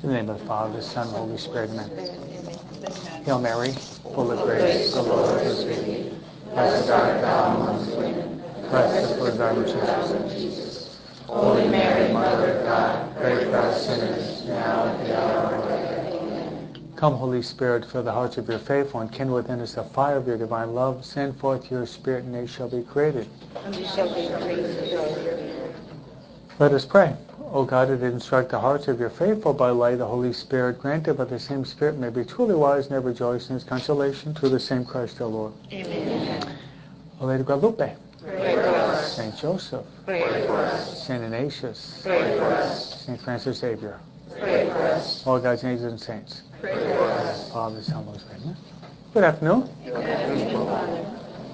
In the name of the Father, the Son, and the Holy Spirit, amen. Hail Mary, full of grace, the Lord is with thee. Blessed art thou amongst women, blessed is the fruit of thy womb, Jesus. Holy Mary, Mother of God, pray for us sinners, now and at the hour of our death. Amen. Come, Holy Spirit, fill the hearts of your faithful, and kindle within us the fire of your divine love. Send forth your Spirit, and they shall be created. And we shall be created to your glory. Let us pray. O God, who did instruct the hearts of your faithful by light of the Holy Spirit, grant that by the same Spirit may be truly wise and ever rejoice in his consolation through the same Christ our Lord. Amen. O Lady Guadalupe, Pray for us. Saint Joseph, Pray for us. Saint Ignatius, Pray for us. Saint Francis Xavier, Pray for us. all God's angels and saints. Pray for us. Father, Son, Holy Spirit. Amen. Good afternoon. Good afternoon, Father.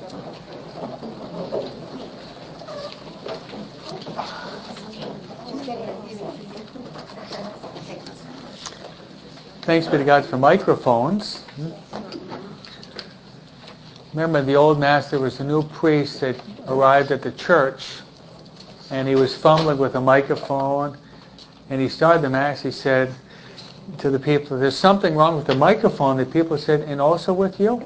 Thanks be to God for microphones. Remember, in the old Mass, there was a new priest that arrived at the church, and he was fumbling with a microphone, and he started the Mass. He said to the people, "There's something wrong with the microphone." The people said, "And also with you?"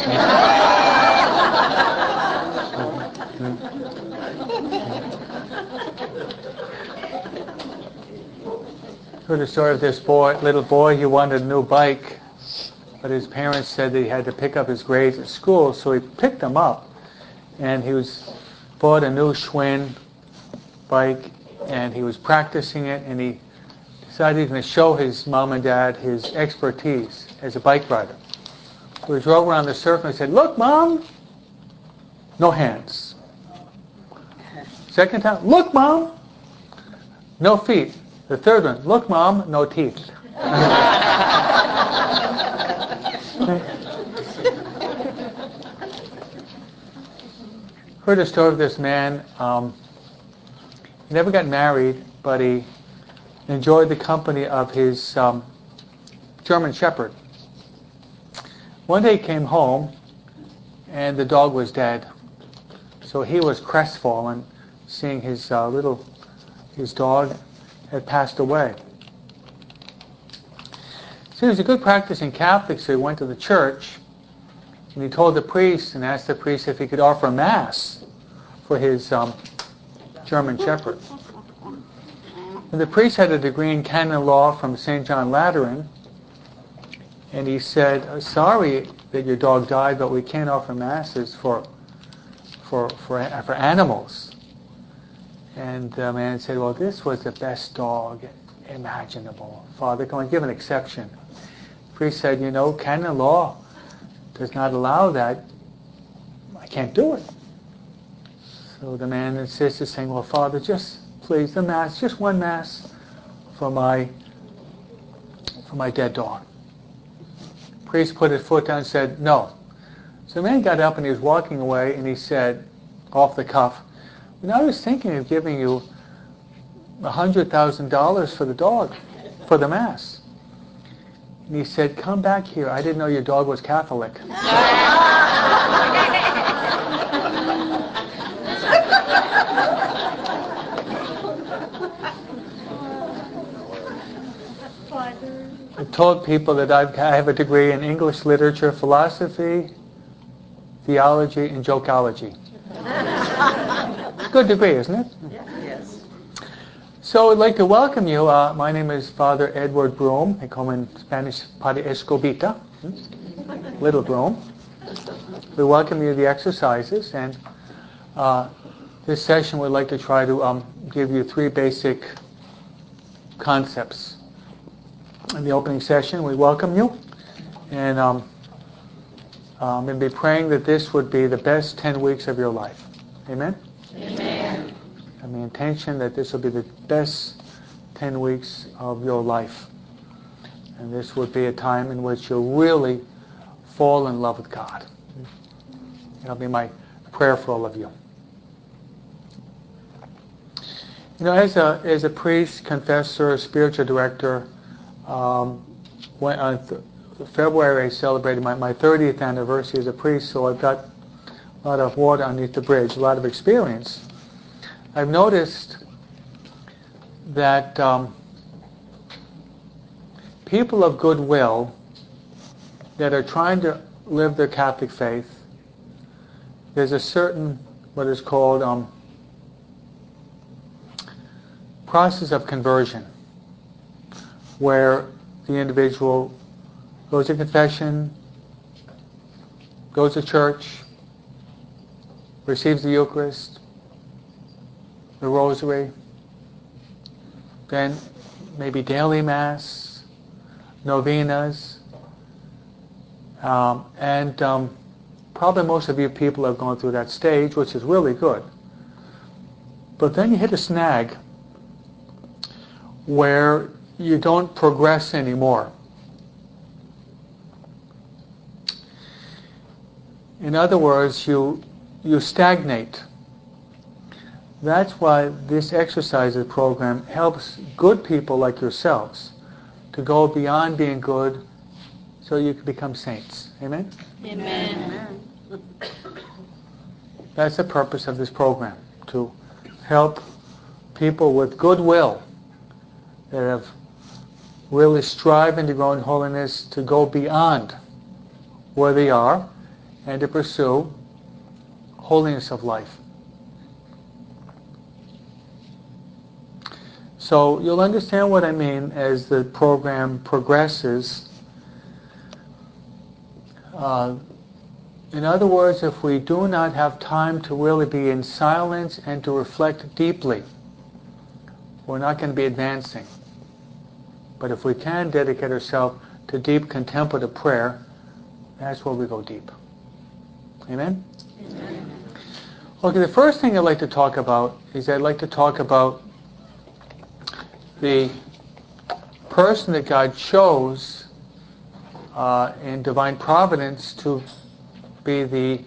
Heard the story of this little boy. He wanted a new bike, but his parents said that he had to pick up his grades at school, so he picked them up, and bought a new Schwinn bike, and he was practicing it, and he decided he was going to show his mom and dad his expertise as a bike rider. So he drove around the circle and said, "Look, Mom!" No hands. Second time, "Look, Mom!" No feet. The third one, "Look, Mom!" No teeth. Heard a story of this man. He never got married, but he enjoyed the company of his German Shepherd. One day he came home, and the dog was dead. So he was crestfallen, seeing his dog had passed away. So he was a good practicing Catholic, so he went to the church, and he told the priest and asked the priest if he could offer Mass for his German Shepherd. And the priest had a degree in canon law from St. John Lateran, and he said, "Sorry that your dog died, but we can't offer Masses for animals." And the man said, "Well, this was the best dog imaginable. Father, can I give an exception?" The priest said, "Canon law does not allow that. I can't do it." So the man insisted, saying, "Well, Father, just please, the Mass, just one Mass for my dead dog." The priest put his foot down and said, "No." So the man got up and he was walking away, and he said, off the cuff, "I was thinking of giving you $100,000 for the dog, for the Mass." And he said, "Come back here. I didn't know your dog was Catholic." I told people that I have a degree in English literature, philosophy, theology, and jokeology. Good degree, isn't it? Yes. So I'd like to welcome you. My name is Father Edward Broom. They call me in Spanish Padre Escobita, Little Broom. We welcome you to the exercises, and this session we'd like to try to give you three basic concepts. In the opening session, we welcome you, and I'm going to be praying that this would be the best 10 weeks of your life. Amen? Amen. And the intention that this will be the best 10 weeks of your life. And this would be a time in which you'll really fall in love with God. That'll be my prayer for all of you. As a priest, confessor, spiritual director, when on February I celebrated my 30th anniversary as a priest, so I've got a lot of water underneath the bridge, a lot of experience. I've noticed that people of goodwill that are trying to live their Catholic faith, there's a certain, what is called, process of conversion, where the individual goes to confession, goes to church, receives the Eucharist, the Rosary, then maybe daily Mass, novenas, and probably most of you people have gone through that stage, which is really good. But then you hit a snag where you don't progress anymore. In other words, you stagnate. That's why this exercises program helps good people like yourselves to go beyond being good so you can become saints. Amen? Amen. That's the purpose of this program, to help people with goodwill that have really striving to grow in holiness to go beyond where they are and to pursue holiness of life. So you'll understand what I mean as the program progresses. In other words, if we do not have time to really be in silence and to reflect deeply, we're not going to be advancing. But if we can dedicate ourselves to deep contemplative prayer, that's where we go deep. Amen? Amen. Okay, the first thing I'd like to talk about is I'd like to talk about the person that God chose in divine providence to be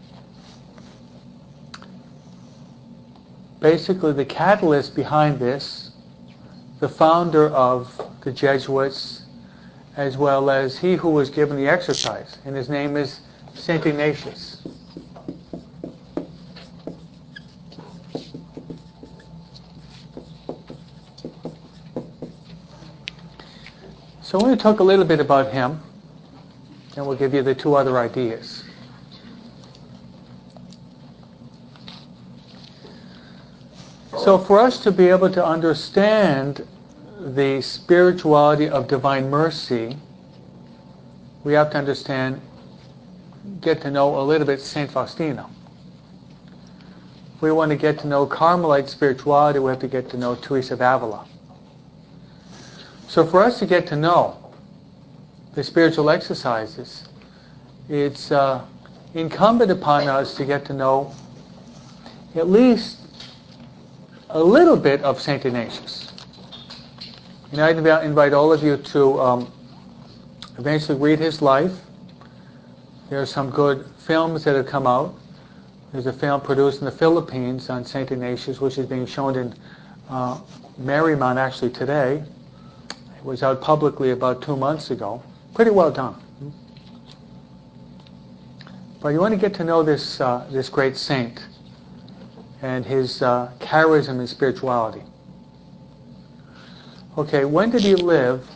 basically the catalyst behind this, the founder of the Jesuits, as well as he who was given the exercise, and his name is Saint Ignatius. So I'm going to talk a little bit about him, and we'll give you the two other ideas. So for us to be able to understand the spirituality of divine mercy, we have to understand, get to know a little bit St. Faustina. If we want to get to know Carmelite spirituality, we have to get to know Teresa of Avila. So for us to get to know the spiritual exercises, it's incumbent upon us to get to know at least a little bit of St. Ignatius. And I invite all of you to eventually read his life. There are some good films that have come out. There's a film produced in the Philippines on St. Ignatius, which is being shown in Marymount actually today. It was out publicly about 2 months ago. Pretty well done. But you want to get to know this great saint and his charism and spirituality. Okay, when did he live?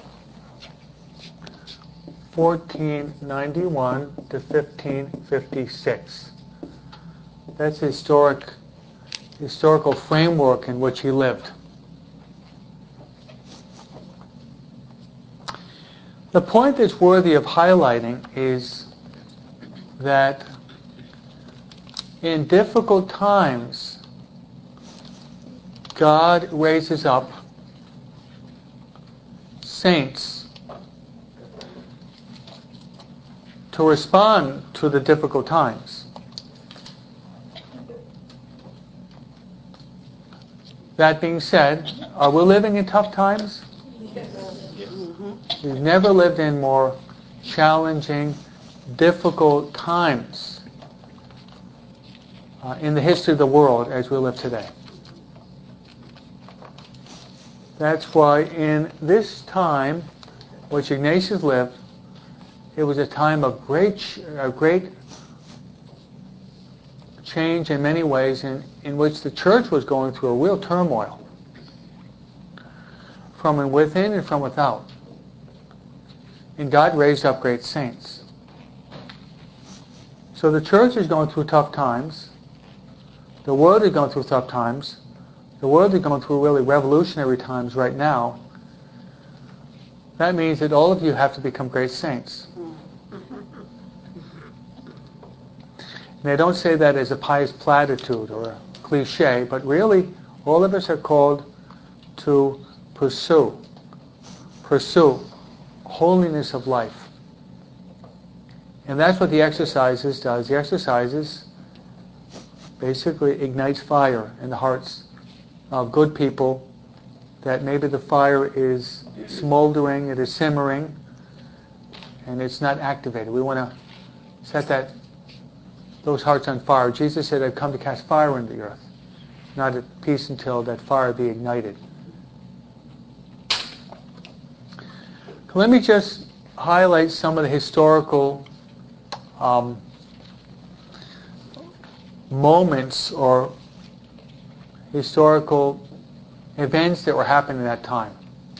1491 to 1556. That's the historical framework in which he lived. The point that's worthy of highlighting is that in difficult times, God raises up saints to respond to the difficult times. That being said, are we living in tough times? We've never lived in more challenging, difficult times in the history of the world as we live today. That's why in this time, which Ignatius lived, it was a time of great change in many ways in which the church was going through a real turmoil, from within and from without. And God raised up great saints. So the church is going through tough times. The world is going through tough times. The world is going through really revolutionary times right now. That means that all of you have to become great saints. And I don't say that as a pious platitude or a cliche, but really all of us are called to pursue holiness of life. And that's what the exercises does. The exercises basically ignites fire in the hearts of good people, that maybe the fire is smoldering, it is simmering, and it's not activated. We want to set those hearts on fire. Jesus said, I've come to cast fire into the earth, not at peace until that fire be ignited. Let me just highlight some of the historical moments or historical events that were happening at that time.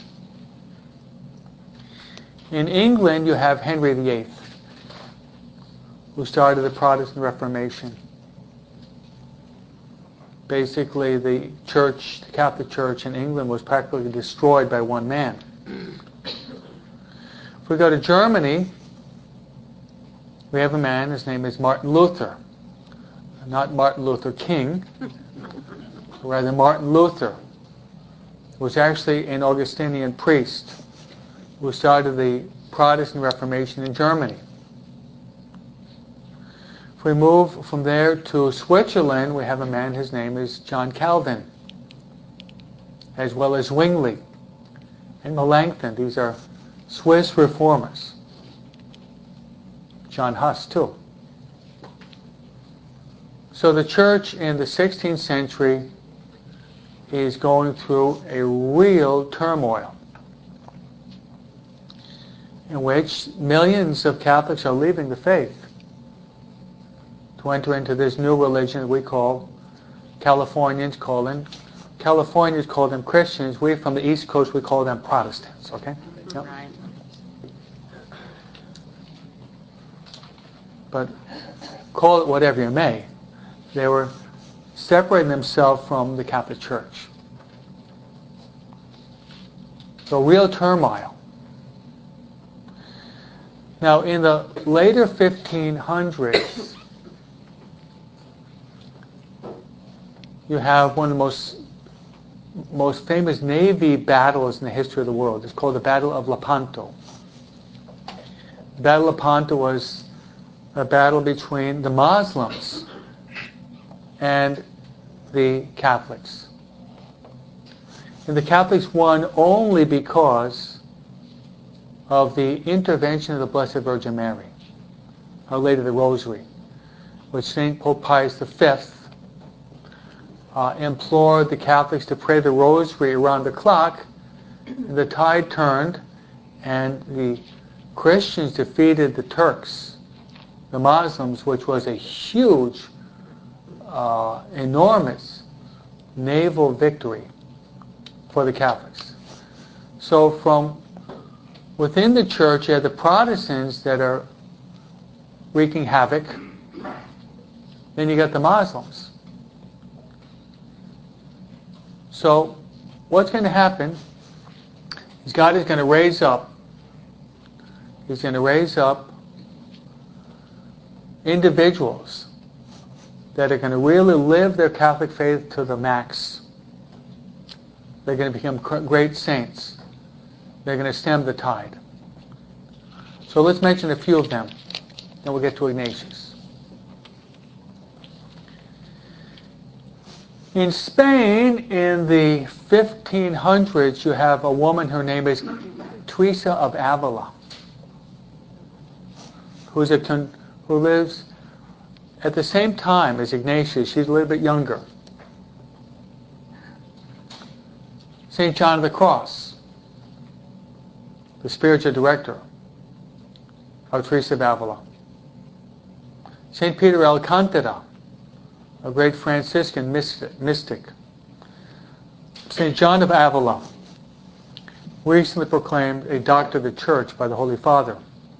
In England, you have Henry VIII, who started the Protestant Reformation. Basically, the church, the Catholic Church in England was practically destroyed by one man. If we go to Germany, we have a man, his name is Martin Luther. Not Martin Luther King, but rather Martin Luther, who was actually an Augustinian priest who started the Protestant Reformation in Germany. If we move from there to Switzerland, we have a man, his name is John Calvin, as well as Zwingli and Melanchthon. These are Swiss reformers. John Huss, too. So the church in the 16th century is going through a real turmoil in which millions of Catholics are leaving the faith to enter into this new religion that we call, Californians call them Christians. We from the East Coast, we call them Protestants, okay? Yep. Right. But call it whatever you may. They were separating themselves from the Catholic Church. So real turmoil. Now in the later 1500s, you have one of the most famous navy battles in the history of the world. It's called the Battle of Lepanto. The Battle of Lepanto was a battle between the Muslims and the Catholics. And the Catholics won only because of the intervention of the Blessed Virgin Mary, Our Lady of the Rosary, which St. Pope Pius V implored the Catholics to pray the Rosary around the clock. And the tide turned, and the Christians defeated the Turks, the Muslims, which was a huge, enormous naval victory for the Catholics. So from within the church, you have the Protestants that are wreaking havoc. Then you got the Muslims. So what's going to happen is God is going to raise up. He's going to raise up individuals that are going to really live their Catholic faith to the max. They're going to become great saints. They're going to stem the tide. So let's mention a few of them, then we'll get to Ignatius. In Spain, in the 1500s, you have a woman, her name is Teresa of Avila, who lives at the same time as Ignatius. She's a little bit younger. St. John of the Cross, the spiritual director of Teresa of Avila. St. Peter Alcantara, a great Franciscan mystic. St. John of Avila. recently proclaimed a doctor of the church by the Holy Father.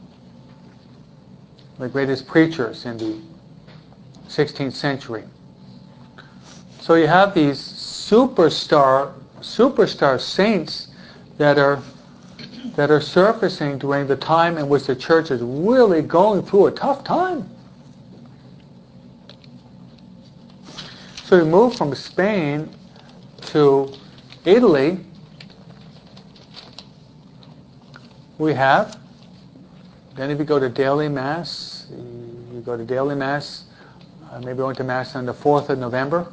The greatest preachers in the 16th century. So you have these superstar saints that are surfacing during the time in which the church is really going through a tough time. So we move from Spain to Italy. We have, then if you go to daily Mass, maybe we went to Mass on the 4th of November.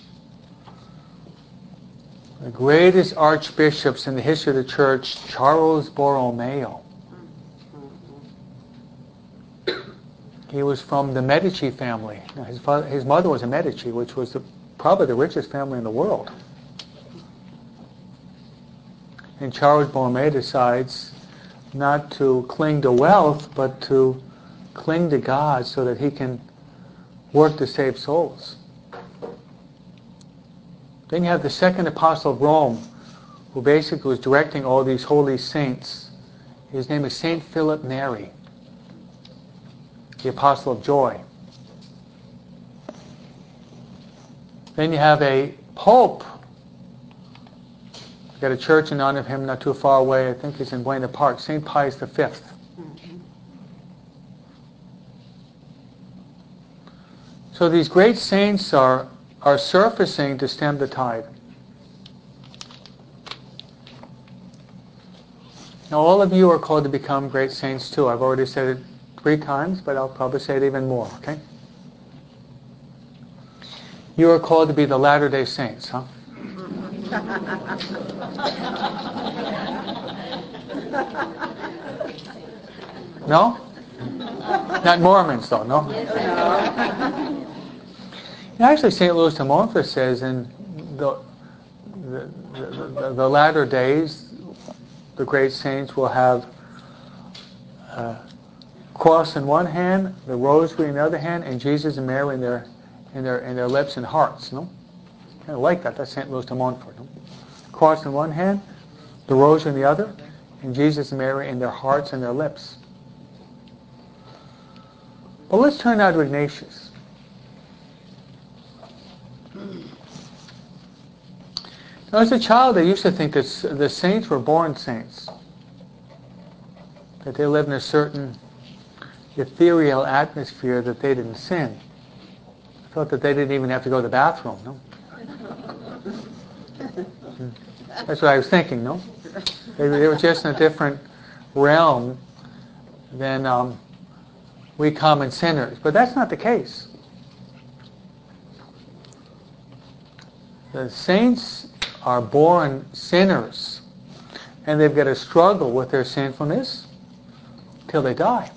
The greatest archbishops in the history of the church, Charles Borromeo. He was from the Medici family. Now, his mother was a Medici, which was probably the richest family in the world. And Charles Borromeo decides not to cling to wealth, but to cling to God so that he can work to save souls. Then you have the second apostle of Rome, who basically was directing all these holy saints. His name is Saint Philip Neri, the apostle of joy. Then you have a pope. We've got a church in honor of him not too far away. I think he's in Buena Park, St. Pius V. So these great saints are surfacing to stem the tide. Now all of you are called to become great saints too. I've already said it 3 times, but I'll probably say it even more, okay? You are called to be the Latter-day Saints, huh? No? Not Mormons, though, no? Actually, St. Louis de Montfort says in the latter days, the great saints will have cross in one hand, the rosary in the other hand, and Jesus and Mary in their lips and hearts. No, I like that. That's St. Louis de Montfort. No? Cross in one hand, the rosary in the other, and Jesus and Mary in their hearts and their lips. But let's turn now to Ignatius. Now, as a child, I used to think that the saints were born saints, that they lived in a certain ethereal atmosphere, that they didn't sin. I thought that they didn't even have to go to the bathroom, no? That's what I was thinking, no? They were just in a different realm than we common sinners. But that's not the case. The saints are born sinners, and they've got to struggle with their sinfulness till they die.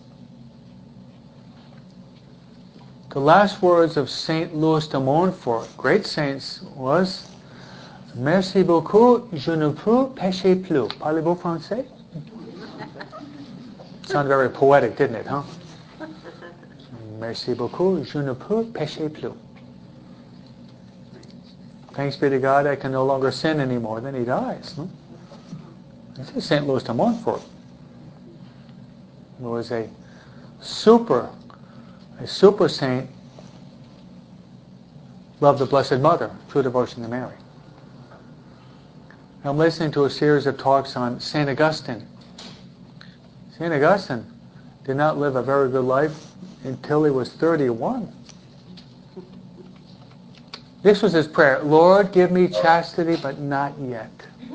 The last words of Saint Louis de Montfort, great saints, was "Merci beaucoup, je ne peux pécher plus." Parlez-vous français? Sounded very poetic, didn't it, huh? Merci beaucoup, je ne peux pécher plus. Thanks be to God, I can no longer sin anymore. Then he dies. No? This is St. Louis de Montfort, who was a super saint, loved the Blessed Mother, true devotion to Mary. I'm listening to a series of talks on St. Augustine. St. Augustine did not live a very good life until he was 31. This was his prayer: Lord, give me chastity, but not yet.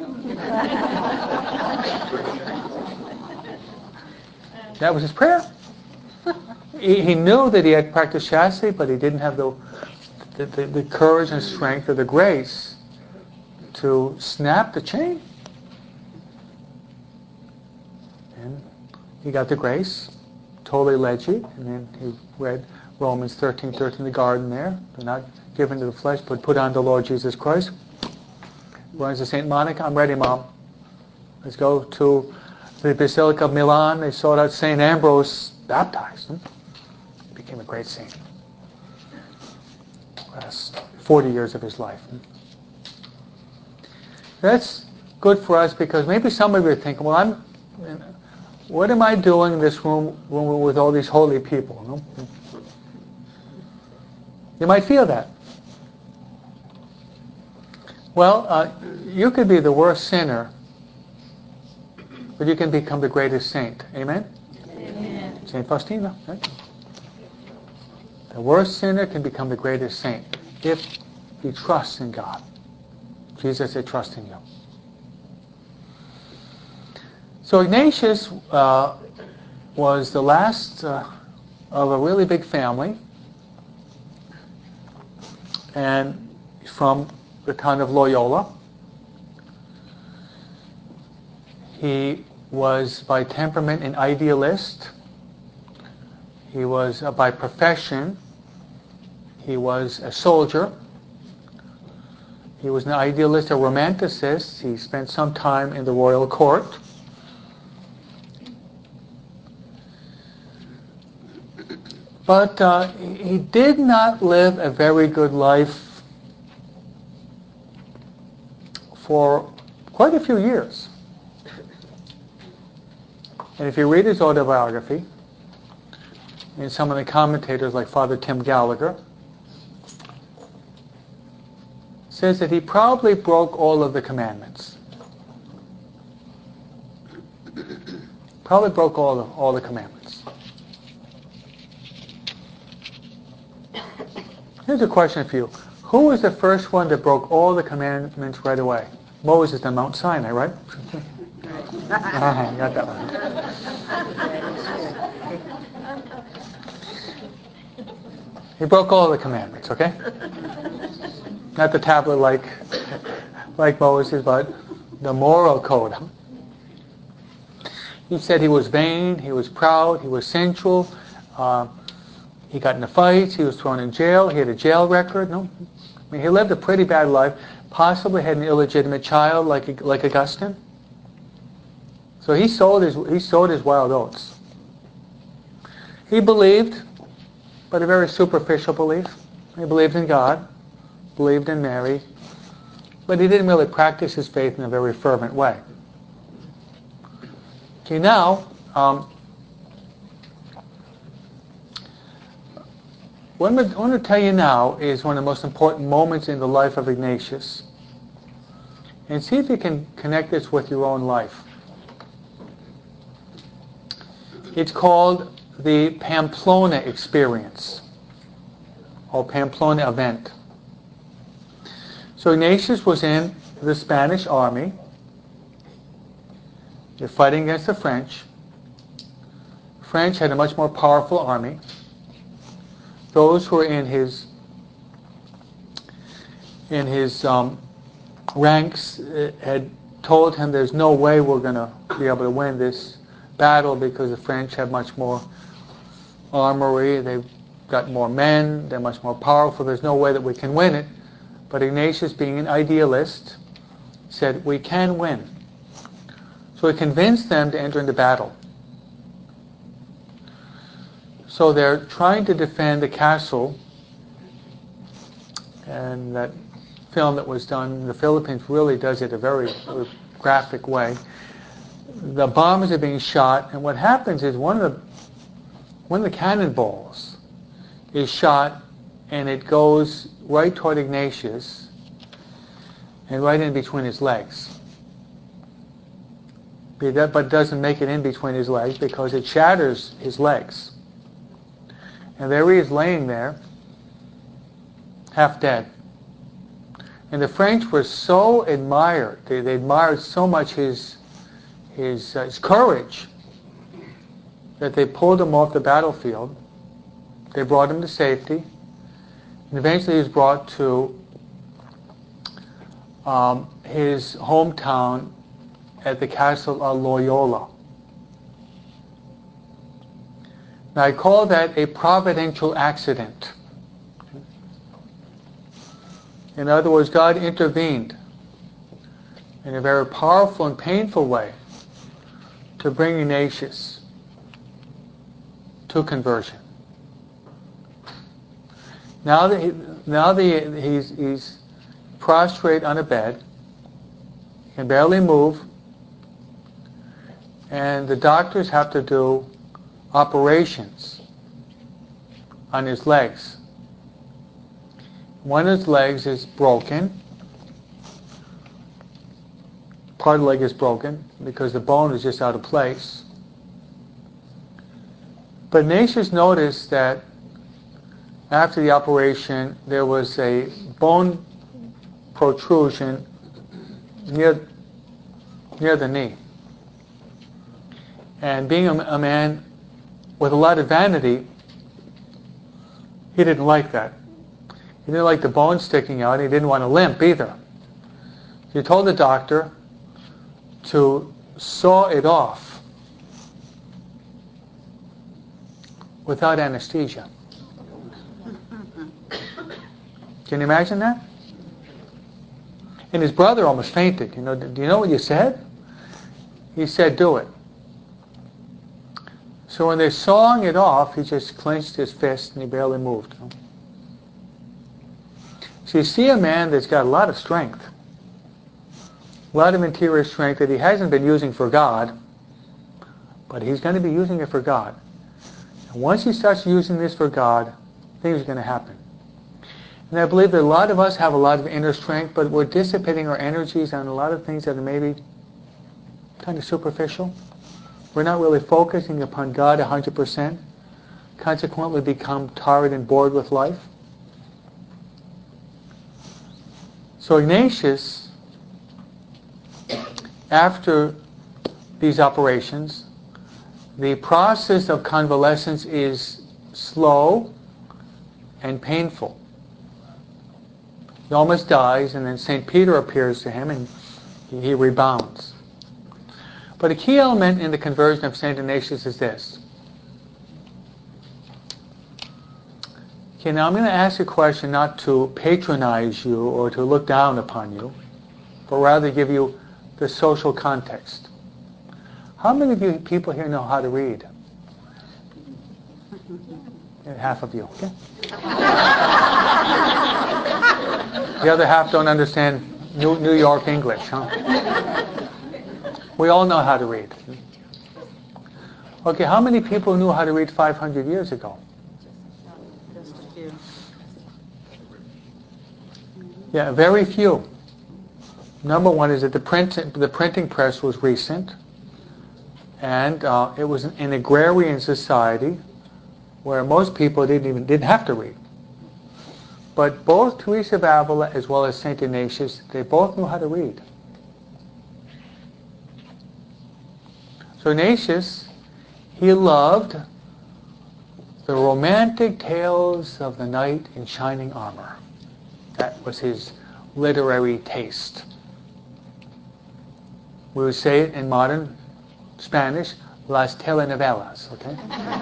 That was his prayer. He knew that he had practiced chastity, but he didn't have the courage and strength or the grace to snap the chain. And he got the grace, totally leggy, and then he read Romans 13:13 in the garden there. They're not given to the flesh, but put on the Lord Jesus Christ. Runs to St. Monica. I'm ready, Mom. Let's go to the Basilica of Milan. They sought out St. Ambrose, baptized him. He became a great saint. Last 40 years of his life. That's good for us because maybe some of you are thinking, well, what am I doing in this room with all these holy people? You know? You might feel that. Well, you could be the worst sinner, but you can become the greatest saint. Amen? Amen. Saint Faustina. Right? The worst sinner can become the greatest saint if he trusts in God. Jesus said, trust in you. So Ignatius was the last of a really big family, and from the town of Loyola. He was by temperament an idealist. He was by profession, he was a soldier. He was an idealist, a romanticist. He spent some time in the royal court. But he did not live a very good life for quite a few years. And if you read his autobiography, and some of the commentators like Father Tim Gallagher, says that he probably broke all of the commandments. Probably broke all the commandments. Here's a question for you. Who was the first one that broke all the commandments right away? Moses on Mount Sinai, right? Got that one. He broke all the commandments, okay? Not the tablet like Moses, but the moral code. He said he was vain, he was proud, he was sensual, he got into fights, he was thrown in jail, he had a jail record. No, I mean, he lived a pretty bad life, possibly had an illegitimate child like Augustine. So he sowed his wild oats. He believed, but a very superficial belief. He believed in God, believed in Mary, but he didn't really practice his faith in a very fervent way. Okay, now, what I'm going to tell you now is one of the most important moments in the life of Ignatius. And see if you can connect this with your own life. It's called the Pamplona experience, or Pamplona event. So Ignatius was in the Spanish army. They're fighting against the French. The French had a much more powerful army. Those who were in his ranks had told him there's no way we're going to be able to win this battle because the French have much more armory, they've got more men, they're much more powerful, there's no way that we can win it. But Ignatius, being an idealist, said, we can win. So he convinced them to enter into battle. So they're trying to defend the castle, and that film that was done in the Philippines really does it a very graphic way. The bombers are being shot, and what happens is one of the cannonballs is shot, and it goes right toward Ignatius, and right in between his legs. But it doesn't make it in between his legs because it shatters his legs. And there he is laying there, half dead. And the French were so admired, they admired so much his courage, that they pulled him off the battlefield. They brought him to safety. And eventually he was brought to his hometown at the castle of Loyola. Now I call that a providential accident. In other words, God intervened in a very powerful and painful way to bring Ignatius to conversion. Now that he's prostrate on a bed, can barely move, and the doctors have to do operations on his legs. One of his legs is broken. Part of the leg is broken because the bone is just out of place. But Ignatius noticed that after the operation there was a bone protrusion near the knee. And being a man with a lot of vanity, he didn't like that. He didn't like the bone sticking out. He didn't want to limp either. He told the doctor to saw it off without anesthesia. Can you imagine that? And his brother almost fainted. Do you know what you said? He said, do it. So when they're sawing it off, he just clenched his fist and he barely moved. So you see a man that's got a lot of strength, a lot of interior strength that he hasn't been using for God, but he's going to be using it for God. And once he starts using this for God, things are going to happen. And I believe that a lot of us have a lot of inner strength, but we're dissipating our energies on a lot of things that are maybe kind of superficial. We're not really focusing upon God 100%. Consequently, become tired and bored with life. So Ignatius, after these operations, the process of convalescence is slow and painful. He almost dies, and then St. Peter appears to him, and he rebounds. But a key element in the conversion of St. Ignatius is this. Okay, now I'm going to ask a question not to patronize you or to look down upon you, but rather give you the social context. How many of you people here know how to read? Half of you, okay? The other half don't understand New York English, huh? We all know how to read. Okay, how many people knew how to read 500 years ago? Just a few. Yeah, very few. Number one is that the printing press was recent, and it was an agrarian society where most people didn't have to read. But both Teresa of Avila as well as St. Ignatius, they both knew how to read. So Ignatius, he loved the romantic tales of the knight in shining armor. That was his literary taste. We would say it in modern Spanish, las telenovelas, okay?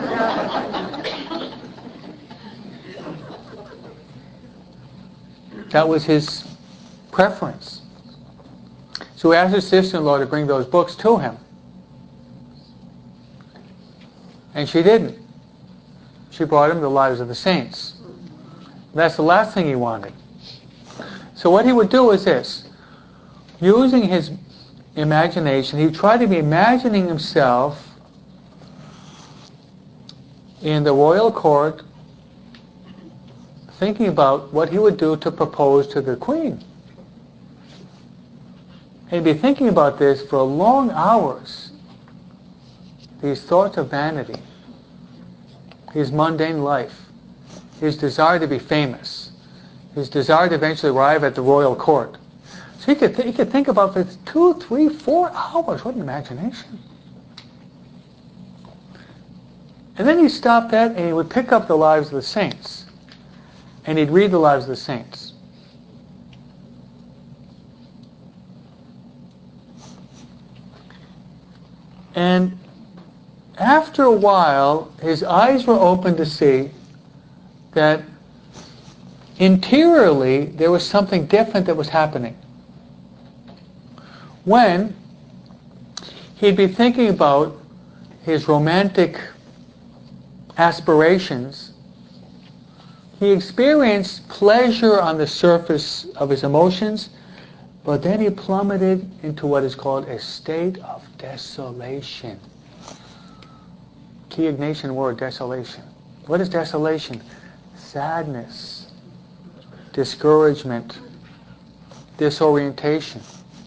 That was his preference. So he asked his sister-in-law to bring those books to him. And she didn't. She brought him the Lives of the Saints. That's the last thing he wanted. So what he would do is this. Using his imagination, he tried to be imagining himself in the royal court, thinking about what he would do to propose to the queen. He'd be thinking about this for long hours. These thoughts of vanity, his mundane life, his desire to be famous, his desire to eventually arrive at the royal court. So he could think about this 2, 3, 4 hours. What an imagination. And then he'd stop that and he would pick up the Lives of the Saints. And he'd read the Lives of the Saints. And after a while, his eyes were opened to see that interiorly there was something different that was happening. When he'd be thinking about his romantic aspirations, he experienced pleasure on the surface of his emotions But then he plummeted into what is called a state of desolation. Key Ignatian word, desolation. What is desolation? Sadness, discouragement, disorientation.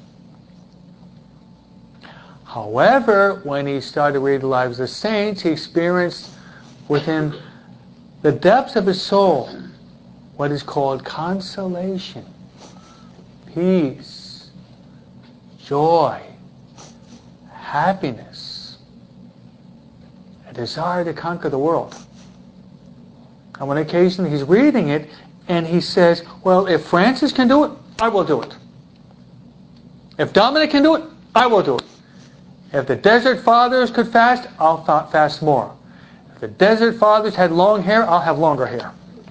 However, when he started reading the lives of the saints, he experienced within the depths of his soul what is called consolation, peace, joy, happiness, a desire to conquer the world. And on occasion he's reading it and he says, well, if Francis can do it, I will do it. If Dominic can do it, I will do it. If the Desert Fathers could fast, I'll fast more. If the Desert Fathers had long hair, I'll have longer hair.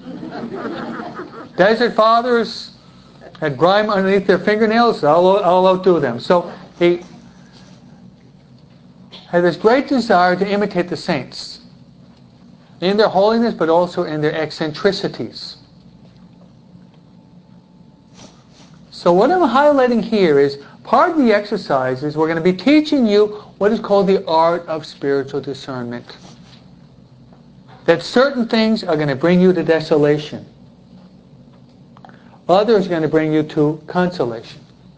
Desert Fathers had grime underneath their fingernails, I'll outdo them. So he had this great desire to imitate the saints in their holiness, but also in their eccentricities. So what I'm highlighting here is part of the exercises, we're going to be teaching you what is called the art of spiritual discernment. That certain things are going to bring you to desolation. Others are going to bring you to consolation.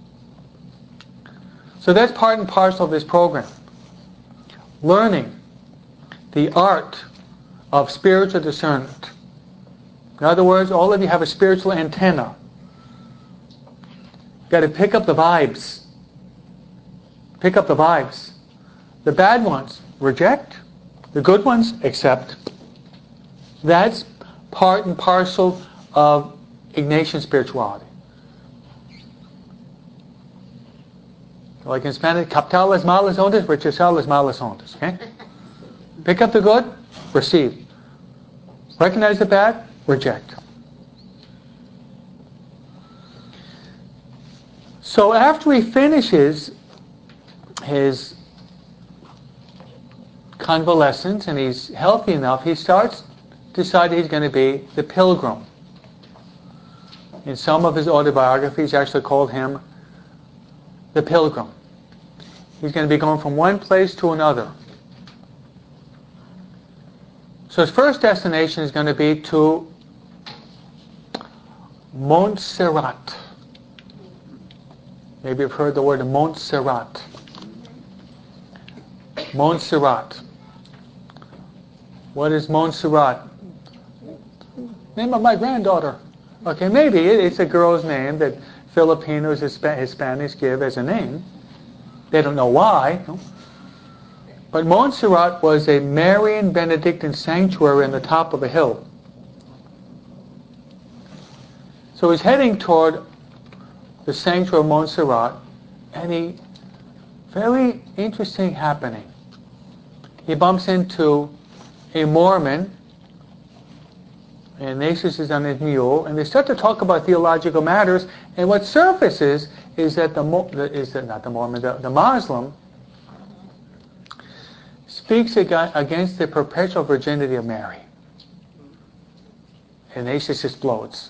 So that's part and parcel of this program. Learning the art of spiritual discernment. In other words, all of you have a spiritual antenna. You've got to pick up the vibes. Pick up the vibes. The bad ones, reject. The good ones, accept. That's part and parcel of Ignatian spirituality. Like in Spanish, captar las malas ondas, rechazar las malas ondas. Okay? Pick up the good, receive. Recognize the bad, reject. So after he finishes his convalescence and he's healthy enough, he starts deciding he's going to be the pilgrim. In some of his autobiographies, he actually called him the pilgrim. He's going to be going from one place to another. So his first destination is going to be to Montserrat. Maybe you've heard the word Montserrat. Montserrat. What is Montserrat? Name of my granddaughter. Okay, maybe it's a girl's name that Filipinos, Hispanics give as a name. They don't know why. But Montserrat was a Marian Benedictine sanctuary on the top of a hill. So he's heading toward the sanctuary of Montserrat, and very interesting happening. He bumps into a Mormon, and Ignatius is on his mule, and they start to talk about theological matters, and what surfaces is that the Muslim speaks against the perpetual virginity of Mary. And Ignatius explodes.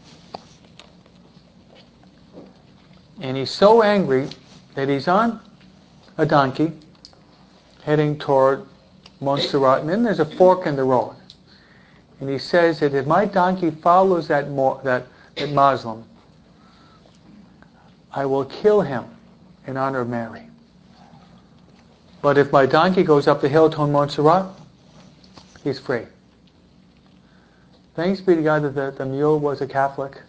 And he's so angry that he's on a donkey heading toward Montserrat, and then there's a fork in the road. And he says that if my donkey follows that Muslim, I will kill him in honor of Mary. But if my donkey goes up the hill to Montserrat, he's free. Thanks be to God that the mule was a Catholic.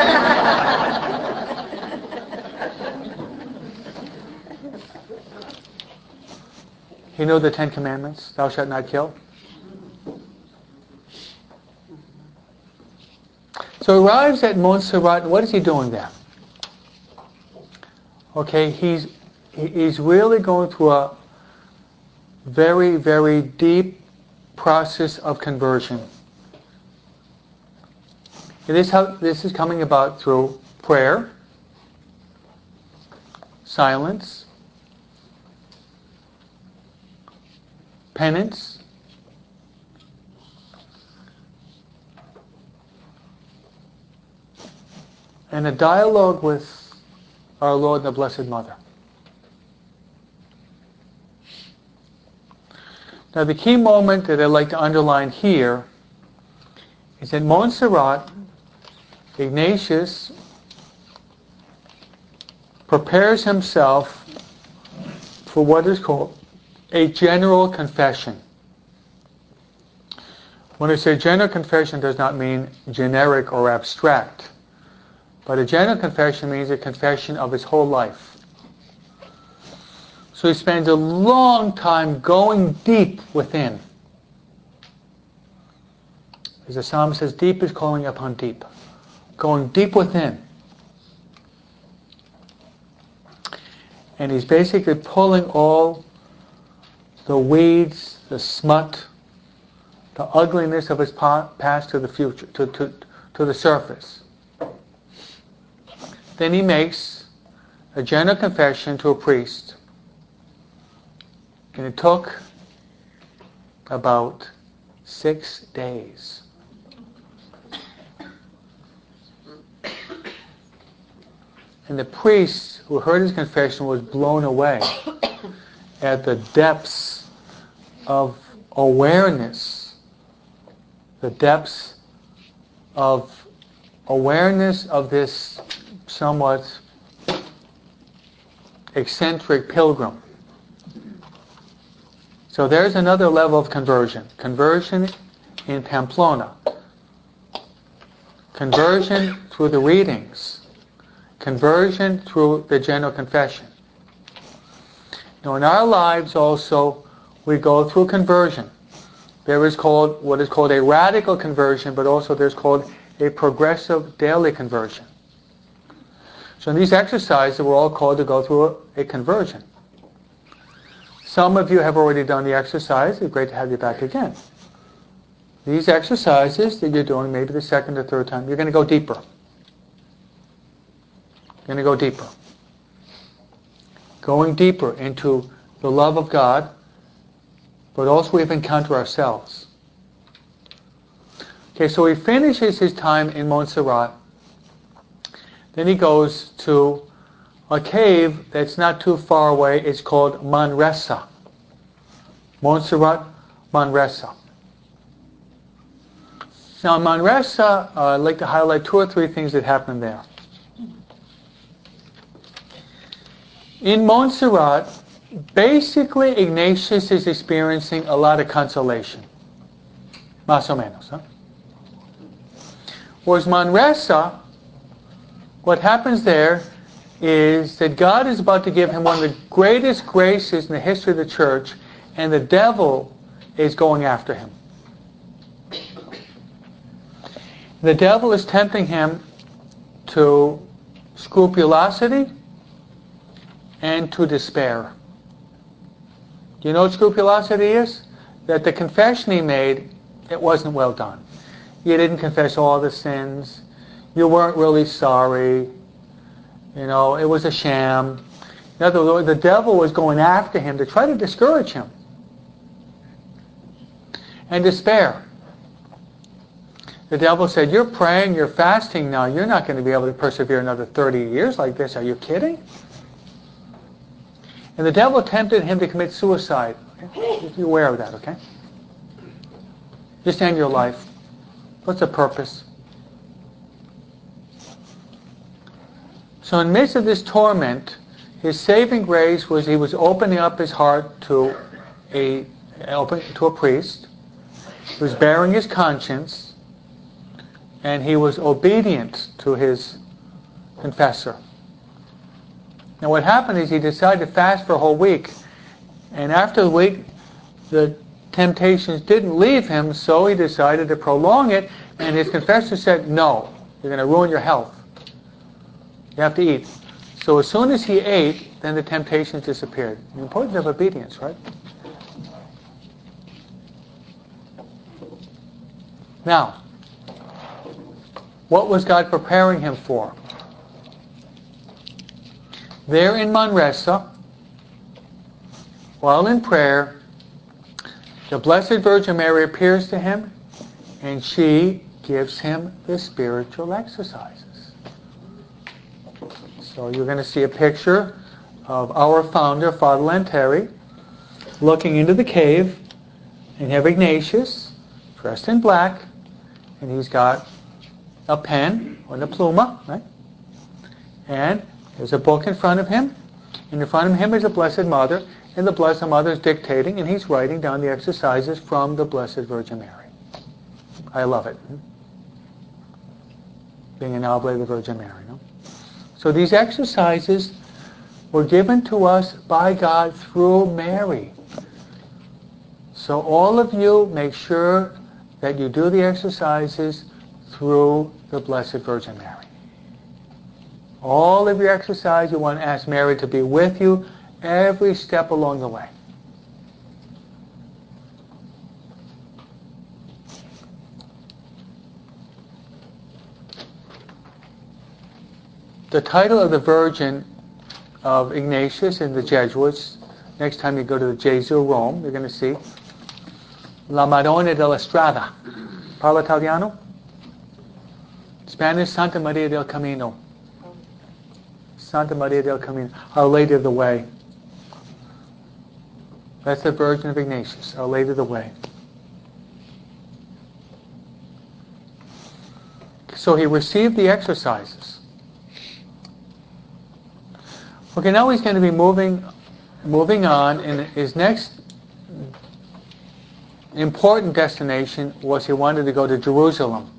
He knew the Ten Commandments. Thou shalt not kill. So he arrives at Montserrat. What is he doing there? Okay, he's really going through a very, very deep process of conversion. And this is coming about through prayer, silence, penance, and a dialogue with our Lord and the Blessed Mother. Now the key moment that I'd like to underline here is in Montserrat, Ignatius prepares himself for what is called a general confession. When I say general confession, it does not mean generic or abstract, but a general confession means a confession of his whole life. So he spends a long time going deep within. As the psalm says, deep is calling upon deep. Going deep within. And he's basically pulling all the weeds, the smut, the ugliness of his past to the future, to the surface. Then he makes a general confession to a priest. And it took about 6 days. And the priest who heard his confession was blown away at the depths of awareness, the depths of awareness of this somewhat eccentric pilgrim. So there's another level of conversion. Conversion in Pamplona. Conversion through the readings. Conversion through the general confession. Now in our lives also, we go through conversion. There is what is called a radical conversion, but also there's called a progressive daily conversion. So in these exercises, we're all called to go through a conversion. Some of you have already done the exercise. It's great to have you back again. These exercises that you're doing, maybe the second or third time, you're going to go deeper. You're going to go deeper. Going deeper into the love of God, but also we have encountered ourselves. Okay, so he finishes his time in Montserrat. Then he goes to a cave that's not too far away. It's called Manresa. Montserrat, Manresa. Now in Manresa, I'd like to highlight 2 or 3 things that happened there. In Montserrat, basically Ignatius is experiencing a lot of consolation. Más o menos. Huh? Whereas Manresa, what happens there is that God is about to give him one of the greatest graces in the history of the church, and the devil is going after him. The devil is tempting him to scrupulosity and to despair. Do you know what scrupulosity is? That the confession he made, it wasn't well done. You didn't confess all the sins. You weren't really sorry. You know, it was a sham. In other words, the devil was going after him to try to discourage him. And despair. The devil said, you're praying, you're fasting now, you're not going to be able to persevere another 30 years like this. Are you kidding? And the devil tempted him to commit suicide. Okay? Just be aware of that, okay? Just end your life. What's the purpose? So in the midst of this torment, his saving grace was he was opening up his heart to a priest. He was bearing his conscience, and he was obedient to his confessor. Now what happened is he decided to fast for a whole week, and after the week, the temptations didn't leave him, so he decided to prolong it, and his confessor said, no, you're going to ruin your health. You have to eat. So as soon as he ate, then the temptations disappeared. The importance of obedience, right? Now, what was God preparing him for? There in Manresa, while in prayer, the Blessed Virgin Mary appears to him, and she gives him the spiritual exercises. So you're going to see a picture of our founder, Father Lanteri, looking into the cave, and you have Ignatius, dressed in black, and he's got a pen, or a pluma, right? And there's a book in front of him, and in front of him is a Blessed Mother, and the Blessed Mother is dictating, and he's writing down the exercises from the Blessed Virgin Mary. I love it. Being an oblate of the Virgin Mary. No? So these exercises were given to us by God through Mary. So all of you make sure that you do the exercises through the Blessed Virgin Mary. All of your exercise, you want to ask Mary to be with you every step along the way. The title of the Virgin of Ignatius and the Jesuits, next time you go to the Gesù, Rome, you're going to see La Madonna della Strada. Parla Italiano? Spanish, Santa Maria del Camino. Santa Maria del Camino. Our Lady of the Way. That's the Virgin of Ignatius, Our Lady of the Way. So he received the exercises. Okay, now he's going to be moving on, and his next important destination was he wanted to go to Jerusalem.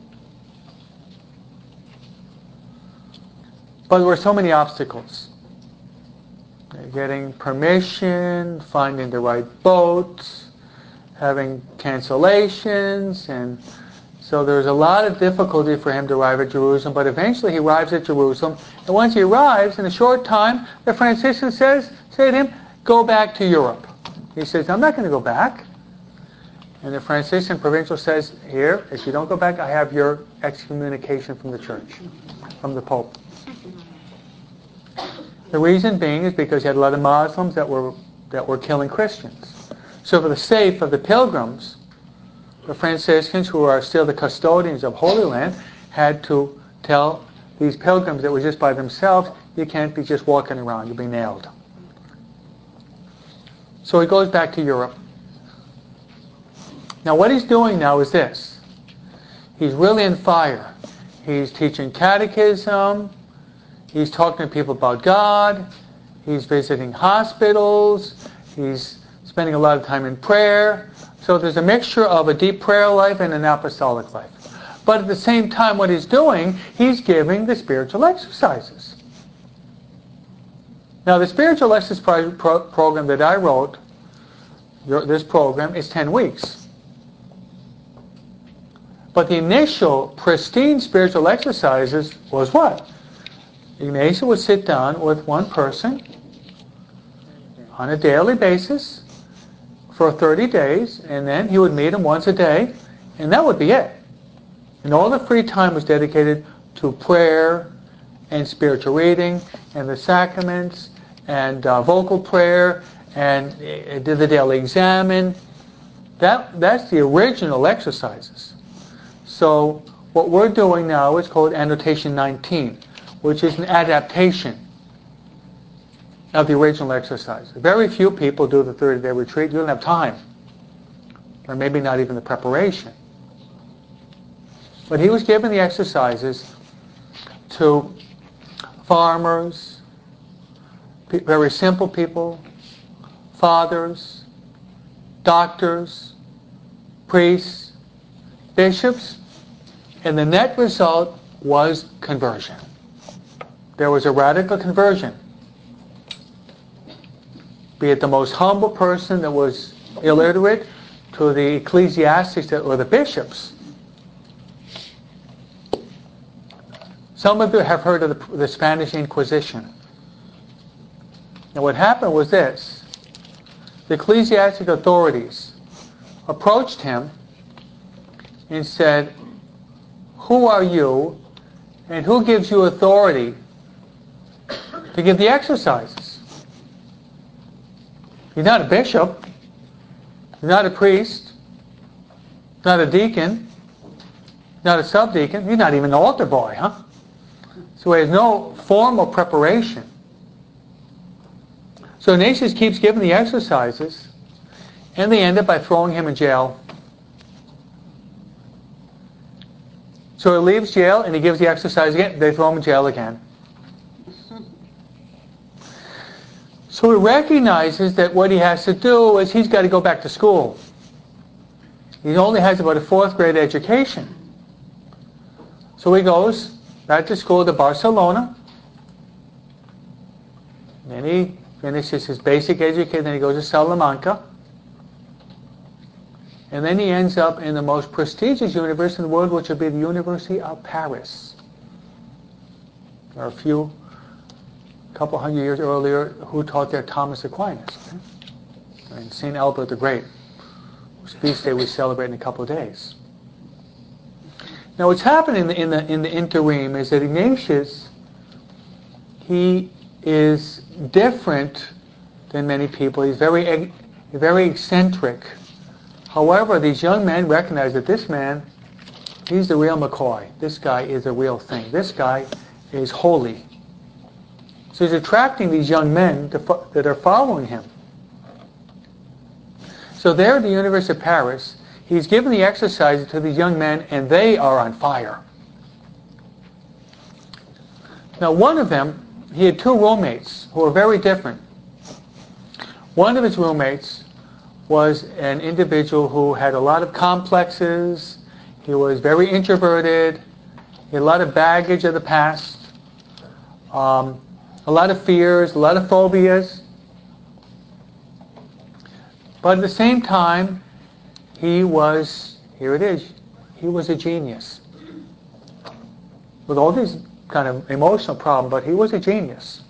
But there were so many obstacles. Getting permission, finding the right boats, having cancellations, and so there's a lot of difficulty for him to arrive at Jerusalem, but eventually he arrives at Jerusalem, and once he arrives, in a short time, the Franciscan say to him, go back to Europe. He says, I'm not going to go back. And the Franciscan provincial says, here, if you don't go back, I have your excommunication from the church, from the Pope. The reason being is because you had a lot of Muslims that were killing Christians. So for the sake of the pilgrims, the Franciscans, who are still the custodians of Holy Land, had to tell these pilgrims that were just by themselves, you can't be just walking around, you'll be nailed. So he goes back to Europe. Now what he's doing now is this. He's really on fire. He's teaching catechism. He's talking to people about God. He's visiting hospitals. He's spending a lot of time in prayer. So there's a mixture of a deep prayer life and an apostolic life. But at the same time, what he's doing, he's giving the spiritual exercises. Now, the spiritual exercise program that I wrote, this program, is 10 weeks. But the initial pristine spiritual exercises was what? Ignatius would sit down with one person on a daily basis for 30 days, and then he would meet him once a day, and that would be it. And all the free time was dedicated to prayer and spiritual reading and the sacraments and vocal prayer and did the daily examen. That's the original exercises. So what we're doing now is called Annotation 19, which is an adaptation of the original exercise. Very few people do the 30-day retreat. You don't have time. Or maybe not even the preparation. But he was giving the exercises to farmers, very simple people, fathers, doctors, priests, bishops, and the net result was conversion. There was a radical conversion. Be it the most humble person that was illiterate to the ecclesiastics or the bishops. Some of you have heard of the Spanish Inquisition. And what happened was this. The ecclesiastic authorities approached him and said, who are you and who gives you authority to give the exercises? He's not a bishop. He's not a priest. He's not a deacon. He's not a subdeacon. He's not even an altar boy, huh? So he has no formal preparation. So Ignatius keeps giving the exercises, and they end up by throwing him in jail. So he leaves jail and he gives the exercise again. They throw him in jail again. So he recognizes that what he has to do is he's got to go back to school. He only has about a 4th grade education. So he goes back to school to Barcelona. Then he finishes his basic education. Then he goes to Salamanca. And then he ends up in the most prestigious university in the world, which would be the University of Paris. There are a couple hundred years earlier, who taught there? Thomas Aquinas. And St. Albert the Great, whose feast day we celebrate in a couple of days. Now what's happening in the interim is that Ignatius, he is different than many people. He's very eccentric. However, these young men recognize that this man, he's the real McCoy. This guy is a real thing. This guy is holy. So he's attracting these young men that are following him. So there at the University of Paris, he's given the exercises to these young men, and they are on fire. Now one of them, he had 2 roommates who were very different. One of his roommates was an individual who had a lot of complexes. He was very introverted. He had a lot of baggage of the past. A lot of fears, a lot of phobias. But at the same time, he was, here it is, he was a genius. With all these kind of emotional problems, but he was a genius.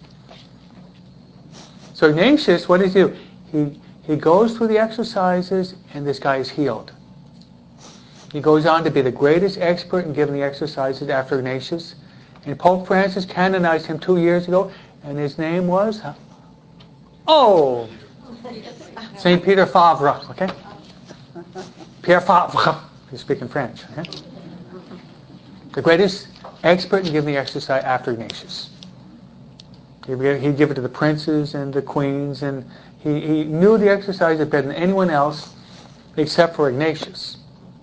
So Ignatius, what does he do? He goes through the exercises, and this guy is healed. He goes on to be the greatest expert in giving the exercises after Ignatius. And Pope Francis canonized him 2 years ago, and his name was, Saint Peter Favre, okay? Pierre Favre, if you speak in French, okay? The greatest expert in giving the exercise after Ignatius. He'd give it to the princes and the queens, and he knew the exercise better than anyone else except for Ignatius.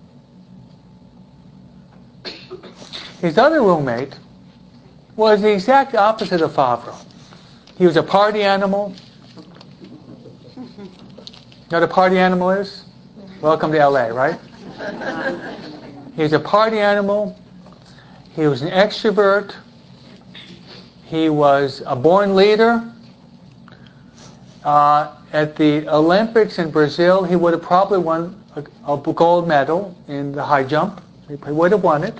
His other roommate was the exact opposite of Favre. He was a party animal. You know what a party animal is? Welcome to LA, right? He was a party animal. He was an extrovert. He was a born leader. At the Olympics in Brazil, he would have probably won a gold medal in the high jump. He would have won it.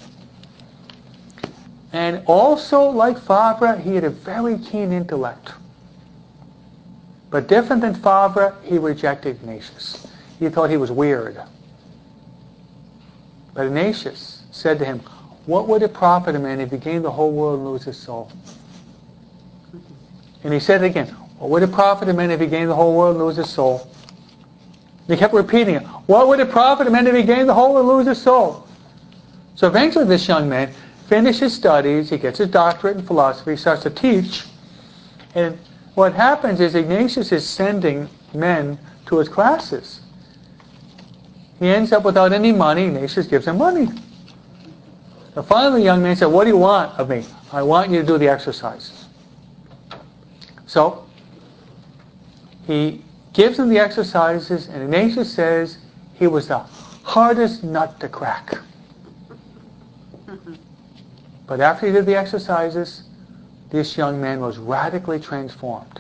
And also, like Favre, he had a very keen intellect. But different than Favre, he rejected Ignatius. He thought he was weird. But Ignatius said to him, "What would it profit a man if he gained the whole world and lose his soul?" And he said it again, "What would it profit a man if he gained the whole world and lose his soul?" And he kept repeating it. "What would it profit a man if he gained the whole world and lose his soul?" So eventually this young man finishes his studies, he gets his doctorate in philosophy, he starts to teach, and what happens is Ignatius is sending men to his classes. He ends up without any money. Ignatius gives him money. So finally the young man said, "What do you want of me? I want you to do the exercises." So he gives him the exercises, and Ignatius says he was the hardest nut to crack. But after he did the exercises, this young man was radically transformed.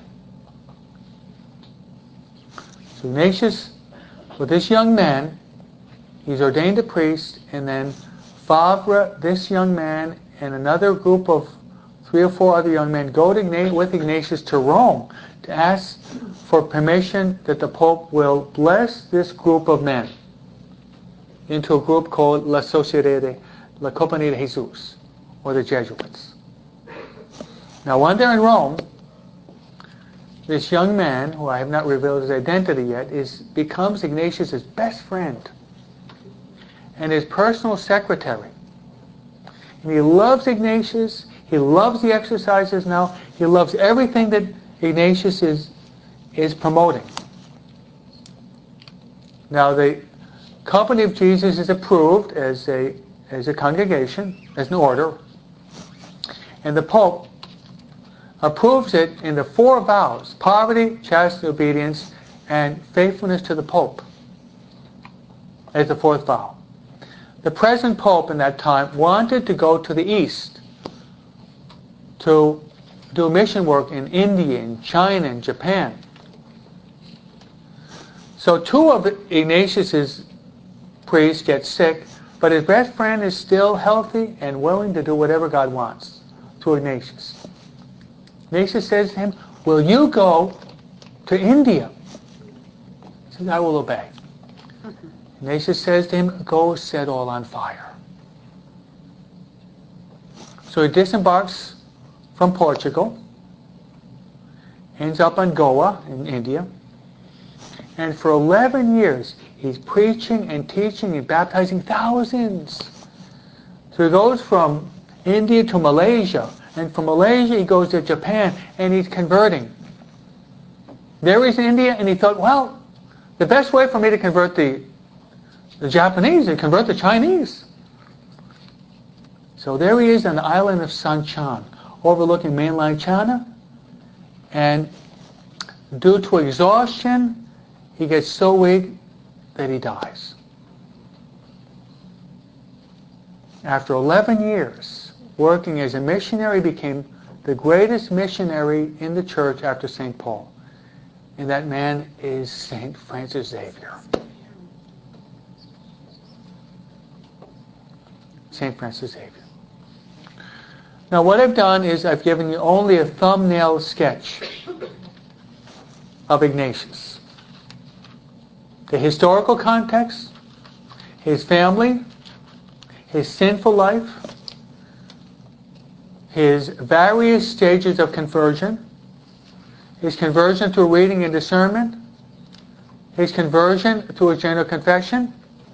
So Ignatius, with this young man, he's ordained a priest, and then Favre, this young man, and another group of 3 or 4 other young men go with Ignatius to Rome to ask for permission that the Pope will bless this group of men into a group called La Sociedad, La Compañía de Jesus, or the Jesuits. Now, when they're in Rome, this young man, who I have not revealed his identity yet, becomes Ignatius' best friend and his personal secretary. And he loves Ignatius. He loves the exercises now. He loves everything that Ignatius is promoting. Now the Company of Jesus is approved as a congregation, as an order, and the Pope approves it in the 4 vows: poverty, chastity, obedience, and faithfulness to the Pope as the 4th vow. The present Pope in that time wanted to go to the East to do mission work in India, and China, and Japan. So 2 of Ignatius's priests get sick, but his best friend is still healthy and willing to do whatever God wants to Ignatius. Ignatius says to him, "Will you go to India?" He says, "I will obey." Ignatius says to him, "Go set all on fire." So he disembarks from Portugal, ends up on Goa in India, and for 11 years he's preaching and teaching and baptizing thousands. So he goes from India to Malaysia, and from Malaysia he goes to Japan, and he's converting. There he's in India, and he thought, well, the best way for me to convert the Japanese is to convert the Chinese. So there he is on the island of Sanchan, overlooking mainland China, and due to exhaustion, he gets so weak that he dies. After 11 years working as a missionary, he became the greatest missionary in the church after St. Paul. And that man is St. Francis Xavier. St. Francis Xavier. Now what I've done is I've given you only a thumbnail sketch of Ignatius. The historical context, his family, his sinful life, his various stages of conversion, his conversion through reading and discernment, his conversion through a general confession,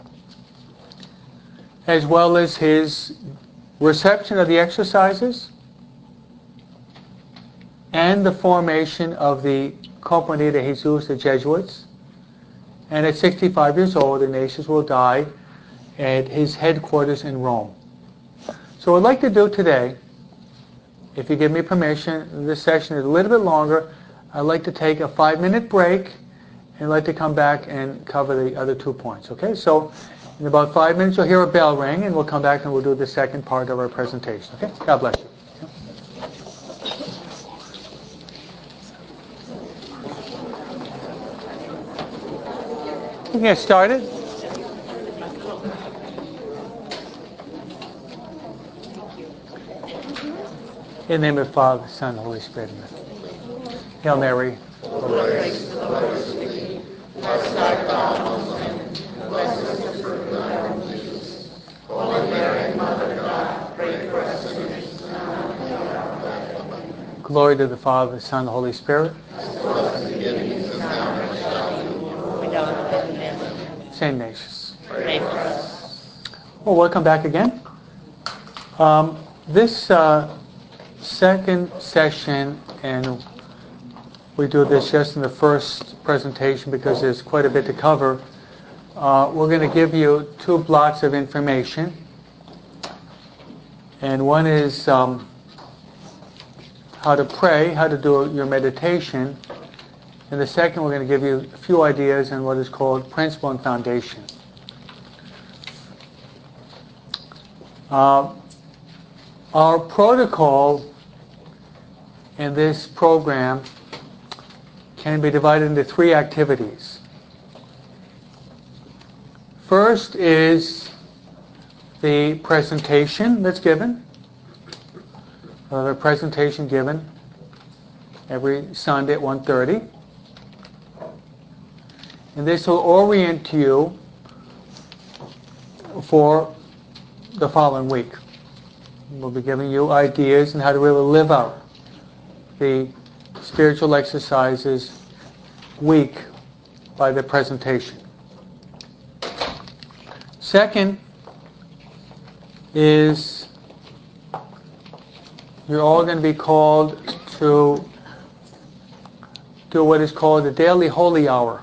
as well as his reception of the exercises, and the formation of the Compañía de Jesus, the Jesuits. And at 65 years old, Ignatius will die at his headquarters in Rome. So what I'd like to do today, if you give me permission, this session is a little bit longer. I'd like to take a 5-minute break and I'd like to come back and cover the other 2 points. Okay, so in about 5 minutes you'll hear a bell ring and we'll come back and we'll do the second part of our presentation. Okay, God bless you. We can get started. In the name of the Father, Son, and Holy Spirit. Amen. Hail Mary. Glory to the Father, Son, and Holy Spirit. St. Ignatius. Well, welcome back again. This second session, and we do this just in the first presentation because there's quite a bit to cover, we're going to give you 2 blocks of information. And one is how to pray, how to do your meditation. And the second, we're going to give you a few ideas on what is called principle and foundation. Our protocol in this program can be divided into 3 activities. First is the presentation that's given. A presentation given every Sunday at 1:30. And this will orient you for the following week. We'll be giving you ideas on how to really live out the spiritual exercises week by the presentation. Second is you're all going to be called to do what is called the daily holy hour.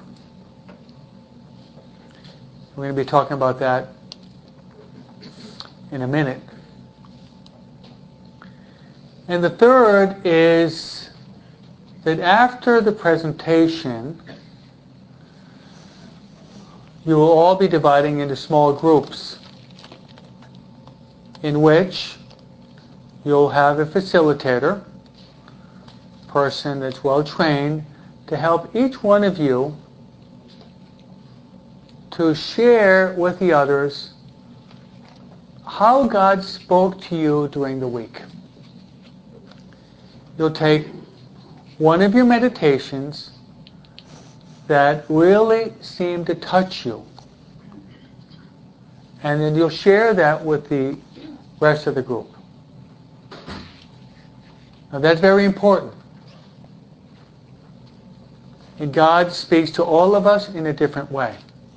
We're going to be talking about that in a minute. And the third is that after the presentation, you will all be dividing into small groups in which you'll have a facilitator, person that's well trained, to help each one of you to share with the others how God spoke to you during the week. You'll take one of your meditations that really seemed to touch you, and then you'll share that with the rest of the group. Now that's very important. And God speaks to all of us in a different way.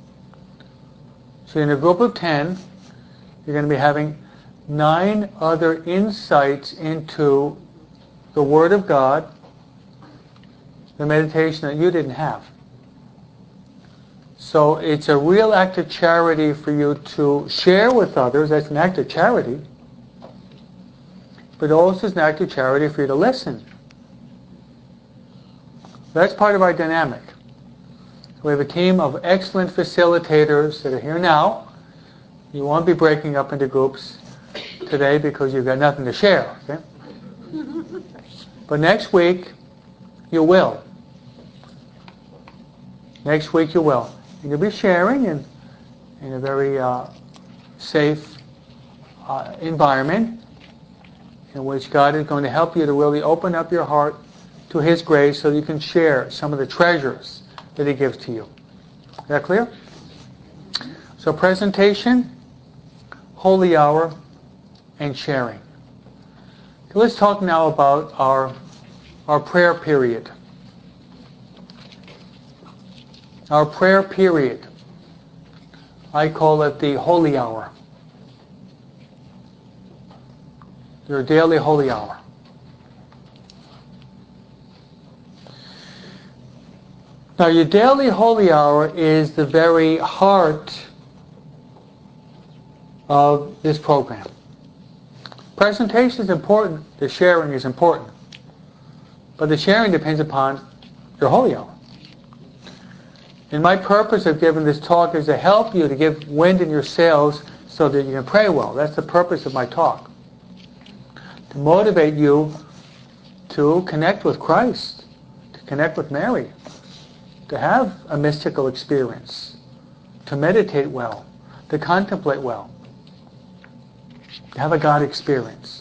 So in a group of 10, you're going to be having 9 other insights into the Word of God, the meditation that you didn't have. So it's a real act of charity for you to share with others. That's an act of charity. But also it's an act of charity for you to listen. That's part of our dynamic. We have a team of excellent facilitators that are here now. You won't be breaking up into groups today because you've got nothing to share. Okay? But next week, you will. Next week you will. And you'll be sharing in a very safe environment in which God is going to help you to really open up your heart to His grace so that you can share some of the treasures that He gives to you. Is that clear? So presentation, holy hour, and sharing. Okay, let's talk now about our prayer period. Our prayer period. I call it the holy hour. Your daily holy hour. Now your daily holy hour is the very heart of this program. Presentation is important, the sharing is important. But the sharing depends upon your holy hour. And my purpose of giving this talk is to help you to give wind in your sails so that you can pray well. That's the purpose of my talk. To motivate you to connect with Christ, to connect with Mary, to have a mystical experience, to meditate well, to contemplate well, to have a God experience.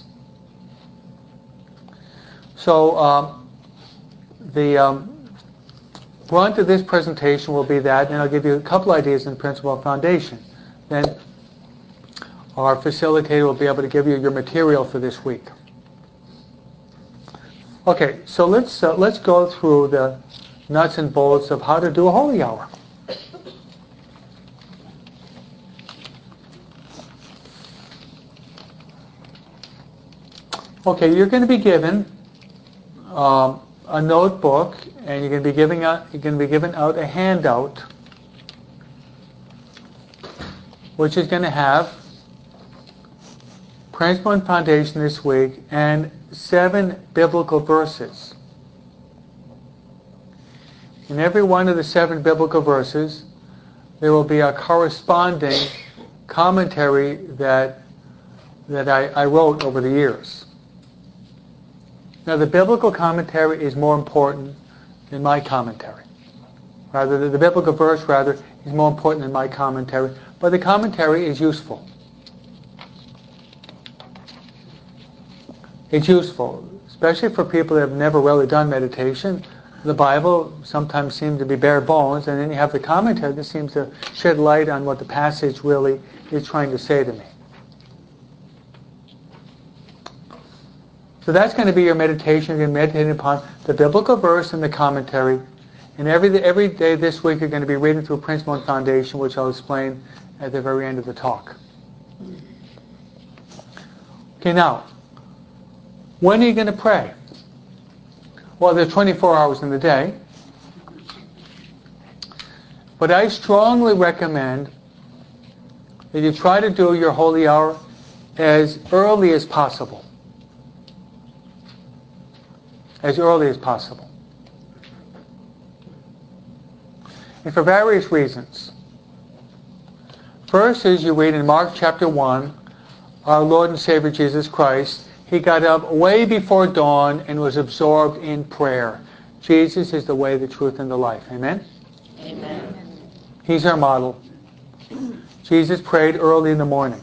So the brunt of this presentation will be that, and I'll give you a couple ideas in the Principle Foundation. Then our facilitator will be able to give you your material for this week. Okay, so let's go through the nuts and bolts of how to do a holy hour. Okay, you're going to be given a notebook, and you're going to be given out a handout, which is going to have Principle Foundation this week and 7 biblical verses. In every one of the 7 biblical verses, there will be a corresponding commentary that I wrote over the years. Now, the biblical commentary is more important than my commentary. The biblical verse, is more important than my commentary. But the commentary is useful. It's useful, especially for people that have never really done meditation. The Bible sometimes seems to be bare bones, and then you have the commentary that seems to shed light on what the passage really is trying to say to me. So that's going to be your meditation. You're going to be meditating upon the biblical verse and the commentary. And every day this week you're going to be reading through Principle and Foundation, which I'll explain at the very end of the talk. Okay, now, When are you going to pray? Well, there's 24 hours in the day. But I strongly recommend that you try to do your holy hour as early as possible. As early as possible. And for various reasons. First, as you read in Mark chapter 1, our Lord and Savior Jesus Christ, He got up way before dawn and was absorbed in prayer. Jesus is the way, the truth, and the life. Amen? Amen. He's our model. Jesus prayed early in the morning.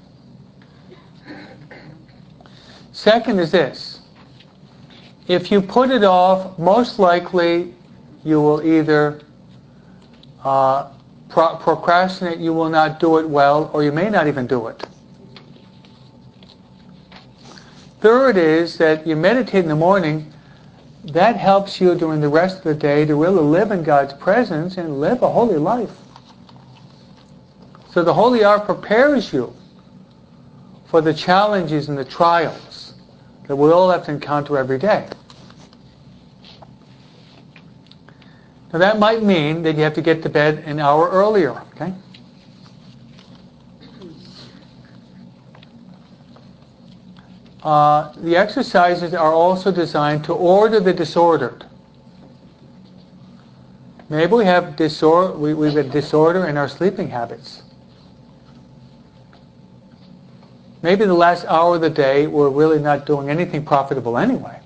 Second is this. If you put it off, most likely you will either procrastinate, you will not do it well, or you may not even do it. Third is that you meditate in the morning. That helps you during the rest of the day to really live in God's presence and live a holy life. So the holy hour prepares you for the challenges and the trials that we all have to encounter every day. Now that might mean that you have to get to bed an hour earlier, okay? The exercises are also designed to order the disordered. Maybe we have we've got disorder in our sleeping habits. Maybe the last hour of the day we're really not doing anything profitable anyway.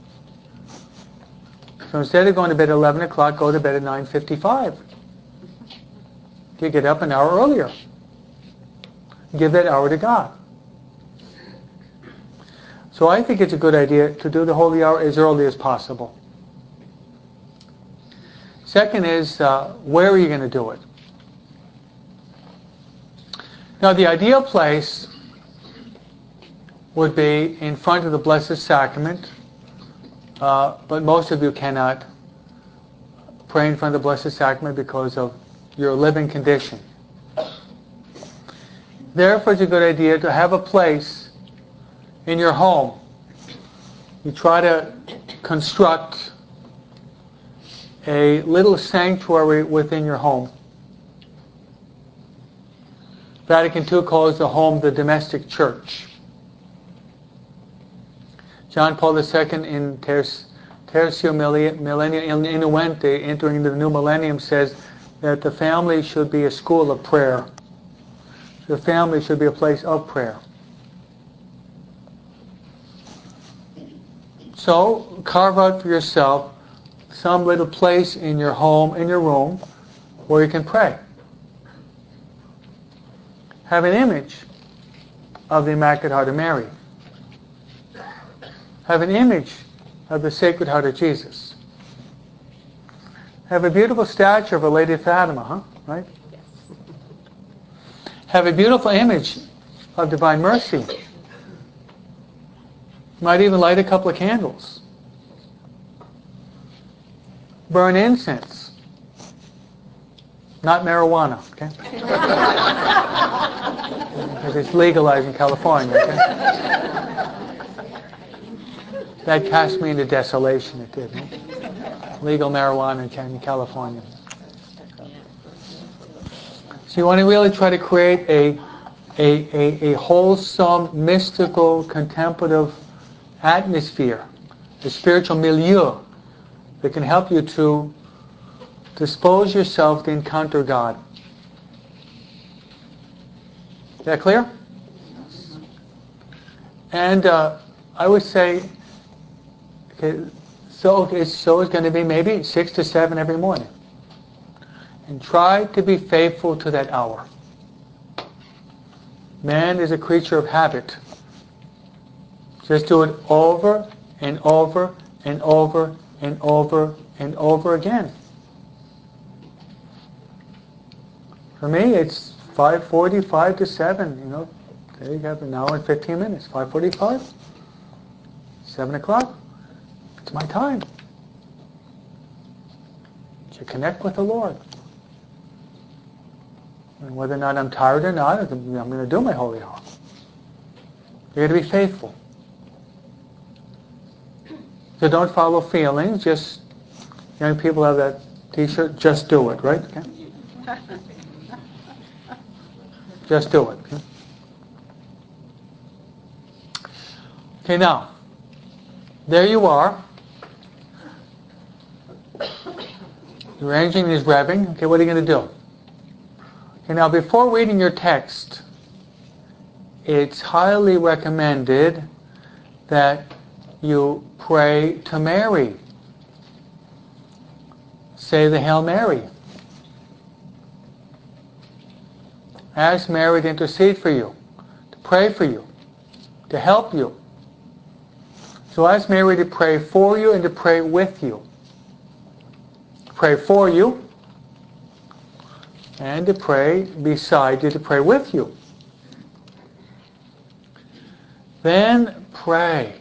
So instead of going to bed at 11 o'clock, go to bed at 9:55. You get up an hour earlier. Give that hour to God. So I think it's a good idea to do the holy hour as early as possible. Second is, where are you going to do it? Now the ideal place would be in front of the Blessed Sacrament, but most of you cannot pray in front of the Blessed Sacrament because of your living condition. Therefore, it's a good idea to have a place in your home. You try to construct a little sanctuary within your home. Vatican II calls the home the domestic church. John Paul II in Tertio Millennium Innuente, entering into the new millennium, says that the family should be a school of prayer. The family should be a place of prayer. So, carve out for yourself some little place in your home, in your room, where you can pray. Have an image of the Immaculate Heart of Mary. Have an image of the Sacred Heart of Jesus. Have a beautiful statue of Our Lady of Fatima, right? Have a beautiful image of Divine Mercy. Might even light a couple of candles. Burn incense. Not marijuana, okay? Because it's legalized in California, okay? That cast me into desolation, it did. Right? Legal marijuana in California. So you want to really try to create a wholesome, mystical, contemplative atmosphere, a spiritual milieu that can help you to dispose yourself to encounter God. Is that clear? And I would say, so it's going to be maybe 6 to 7 every morning. And try to be faithful to that hour. Man is a creature of habit. Just do it over and over and over and over and over again. For me, it's 5:45 to 7. You know, there you have an hour and 15 minutes. 5:45, 7 o'clock. It's my time to connect with the Lord. And whether or not I'm tired or not, I'm going to do my holy hour. You're going to be faithful. So don't follow feelings. Just, young people have that t-shirt, just do it, right? Okay. Just do it. Okay, now, there you are. Your engine is revving. Okay, what are you going to do? Okay, now before reading your text, it's highly recommended that you pray to Mary. Say the Hail Mary. Ask Mary to intercede for you, to pray for you, to help you. So ask Mary to pray for you and to pray with you. Pray for you and to pray beside you, to pray with you. Then pray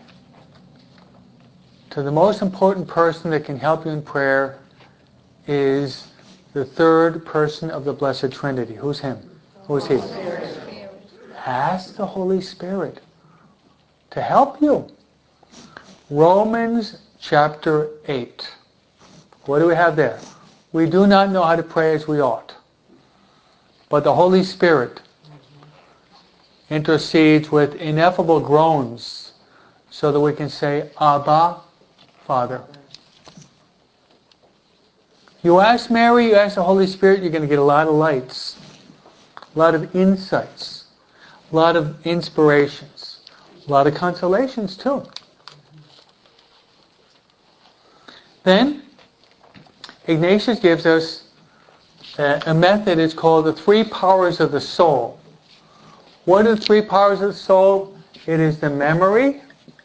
to the most important person that can help you in prayer is the third person of the Blessed Trinity. Who's him? Who's he? Ask the Holy Spirit to help you. Romans chapter 8. What do we have there? We do not know how to pray as we ought, but the Holy Spirit intercedes with ineffable groans so that we can say, Abba, Father. You ask Mary, you ask the Holy Spirit, you're going to get a lot of lights, a lot of insights, a lot of inspirations, a lot of consolations too. Then, Ignatius gives us a method. It's called the three powers of the soul. What are the three powers of the soul? It is the memory,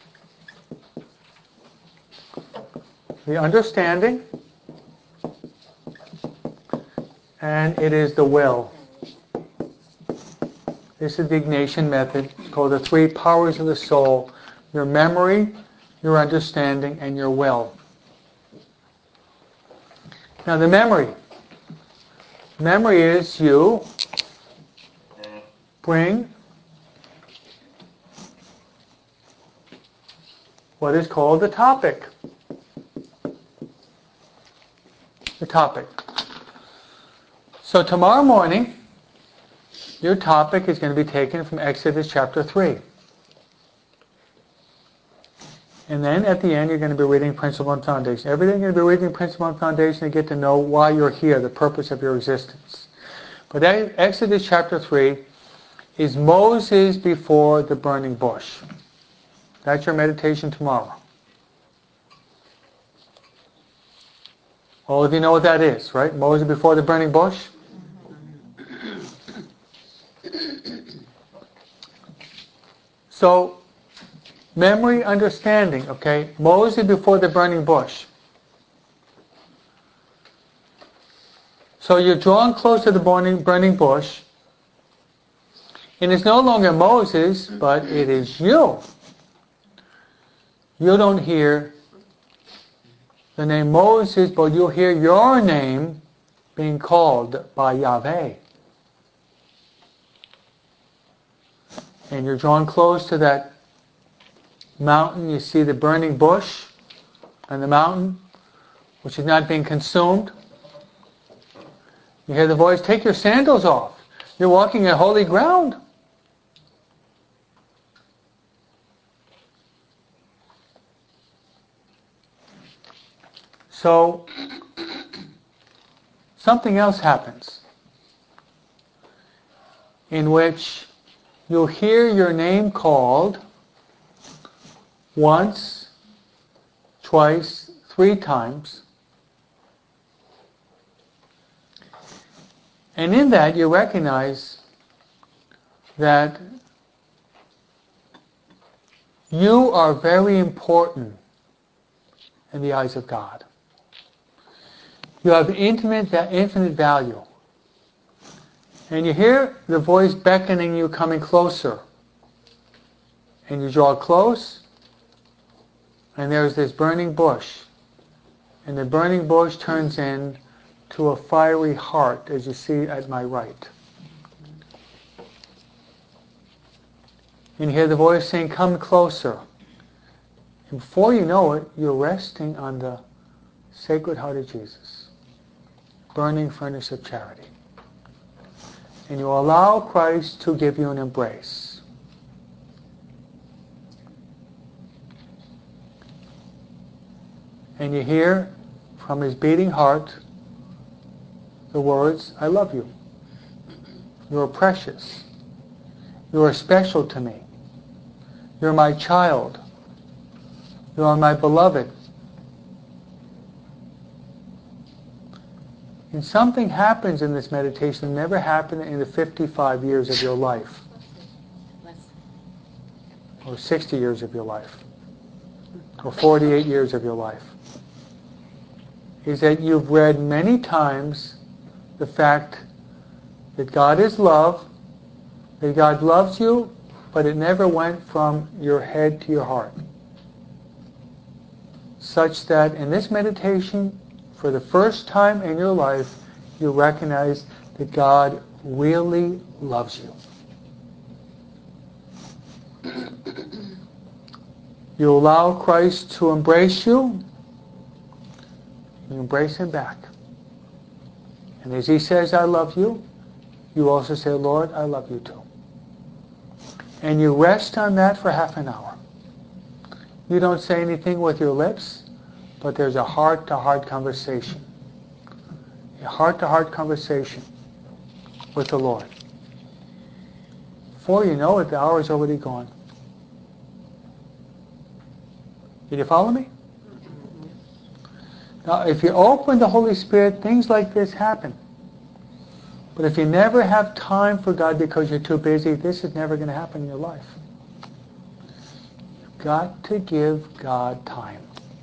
the understanding, and it is the will. This is the Ignatian method. It's called the three powers of the soul. Your memory, your understanding, and your will. Now the memory. Memory is you bring what is called the topic. The topic. So tomorrow morning, your topic is going to be taken from Exodus chapter 3. And then at the end, you're going to be reading Principle and Foundation. Every day you're going to be reading Principle and Foundation to get to know why you're here, the purpose of your existence. But Exodus chapter 3 is Moses before the burning bush. That's your meditation tomorrow. All of you know what that is, right? Moses before the burning bush? So, memory, understanding, okay? Moses before the burning bush. So you're drawn close to the burning bush, and it's no longer Moses, but it is you. You don't hear the name Moses, but you'll hear your name being called by Yahweh. And you're drawn close to that mountain. You see the burning bush on the mountain, which is not being consumed. You hear the voice, take your sandals off. You're walking on holy ground. So, something else happens in which you'll hear your name called once, twice, 3 times. And in that you recognize that you are very important in the eyes of God. You have infinite value. And you hear the voice beckoning you, coming closer. And you draw close, and there's this burning bush. And the burning bush turns into a fiery heart, as you see at my right. And you hear the voice saying, come closer. And before you know it, you're resting on the Sacred Heart of Jesus, burning furnace of charity. And you allow Christ to give you an embrace. And you hear from his beating heart the words, I love you. You are precious. You are special to me. You're my child. You are my beloved. And something happens in this meditation that never happened in the 55 years of your life. Or 60 years of your life. Or 48 years of your life. Is that you've read many times the fact that God is love, that God loves you, but it never went from your head to your heart. Such that in this meditation, for the first time in your life, you recognize that God really loves you. You allow Christ to embrace you, you embrace him back. And as he says, I love you, you also say, Lord, I love you too. And you rest on that for half an hour. You don't say anything with your lips, but there's a heart-to-heart conversation. A heart-to-heart conversation with the Lord. Before you know it, the hour is already gone. Did you follow me? Now, if you open the Holy Spirit, things like this happen. But if you never have time for God because you're too busy, this is never going to happen in your life. You've got to give God time.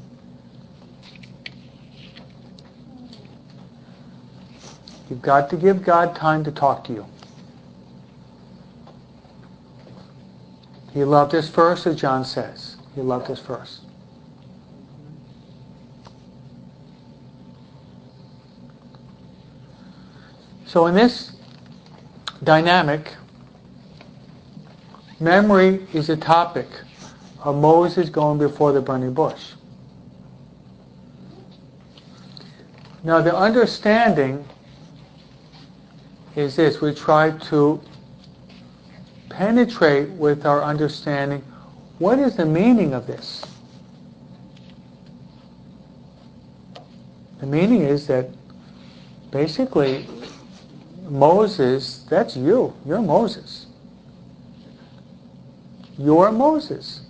You've got to give God time to talk to you. He loved us first, as John says. He loved us first. So in this dynamic, memory is a topic of Moses going before the burning bush. Now the understanding is this. We try to penetrate with our understanding, what is the meaning of this? The meaning is that basically Moses, that's you. You're Moses. You're Moses.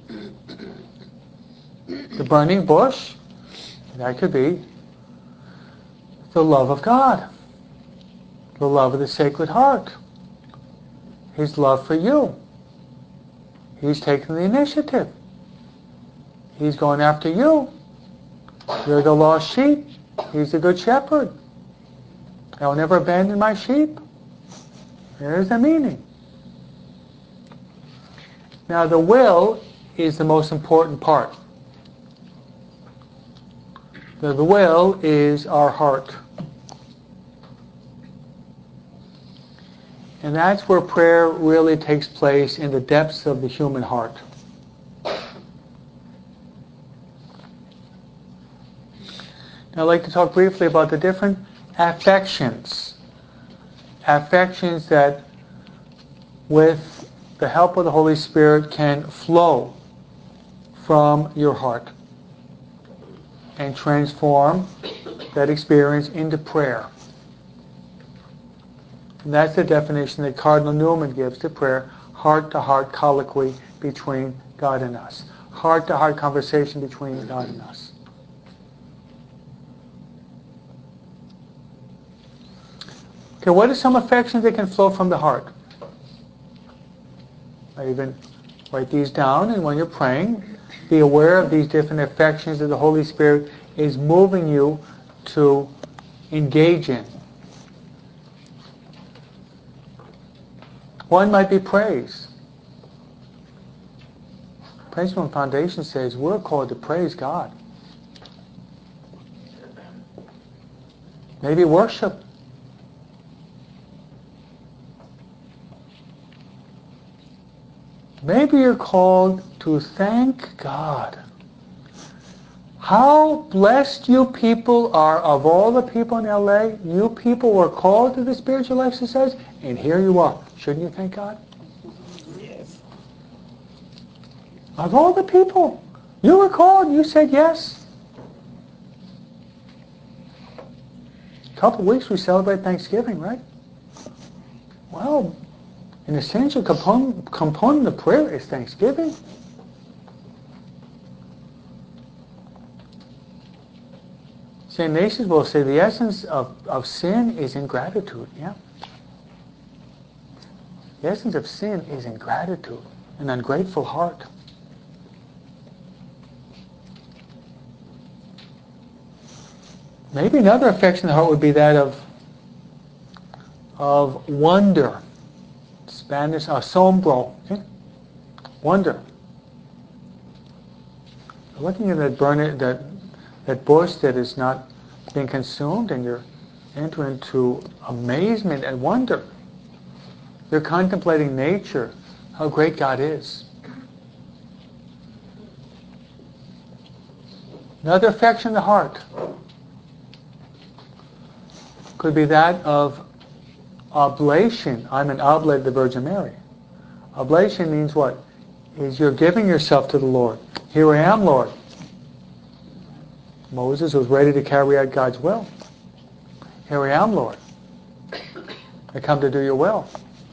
The burning bush, that could be the love of God. The love of the Sacred Heart. His love for you. He's taking the initiative. He's going after you. You're the lost sheep. He's the good shepherd. I will never abandon my sheep. There's the meaning. Now the will is the most important part. The will is our heart. And that's where prayer really takes place, in the depths of the human heart. Now I'd like to talk briefly about the different affections. Affections that, with the help of the Holy Spirit, can flow from your heart and transform that experience into prayer. And that's the definition that Cardinal Newman gives to prayer: heart-to-heart colloquy between God and us. Heart-to-heart conversation between God and us. Okay, what are some affections that can flow from the heart? I even write these down, and when you're praying, be aware of these different affections that the Holy Spirit is moving you to engage in. One might be praise. Praise Movement Foundation says we're called to praise God. Maybe worship. Maybe you're called to to thank God. How blessed you people are. Of all the people in LA, you people were called to the Spiritual Life Society, and here you are. Shouldn't you thank God? Yes. Of all the people, you were called, you said yes. A couple of weeks we celebrate Thanksgiving, right? Well, an essential component of prayer is thanksgiving. St. Ignatius will say the essence of sin is ingratitude. Yeah. The essence of sin is ingratitude, an ungrateful heart. Maybe another affection of the heart would be that of wonder. Spanish, asombro. Okay? Wonder. Looking at that bush that is not being consumed, and you're entering into amazement and wonder. You're contemplating nature, how great God is. Another affection of the heart could be that of oblation. I'm an oblate of the Virgin Mary. Oblation means what? Is you're giving yourself to the Lord. Here I am, Lord. Moses was ready to carry out God's will. Here I am, Lord. I come to do your will.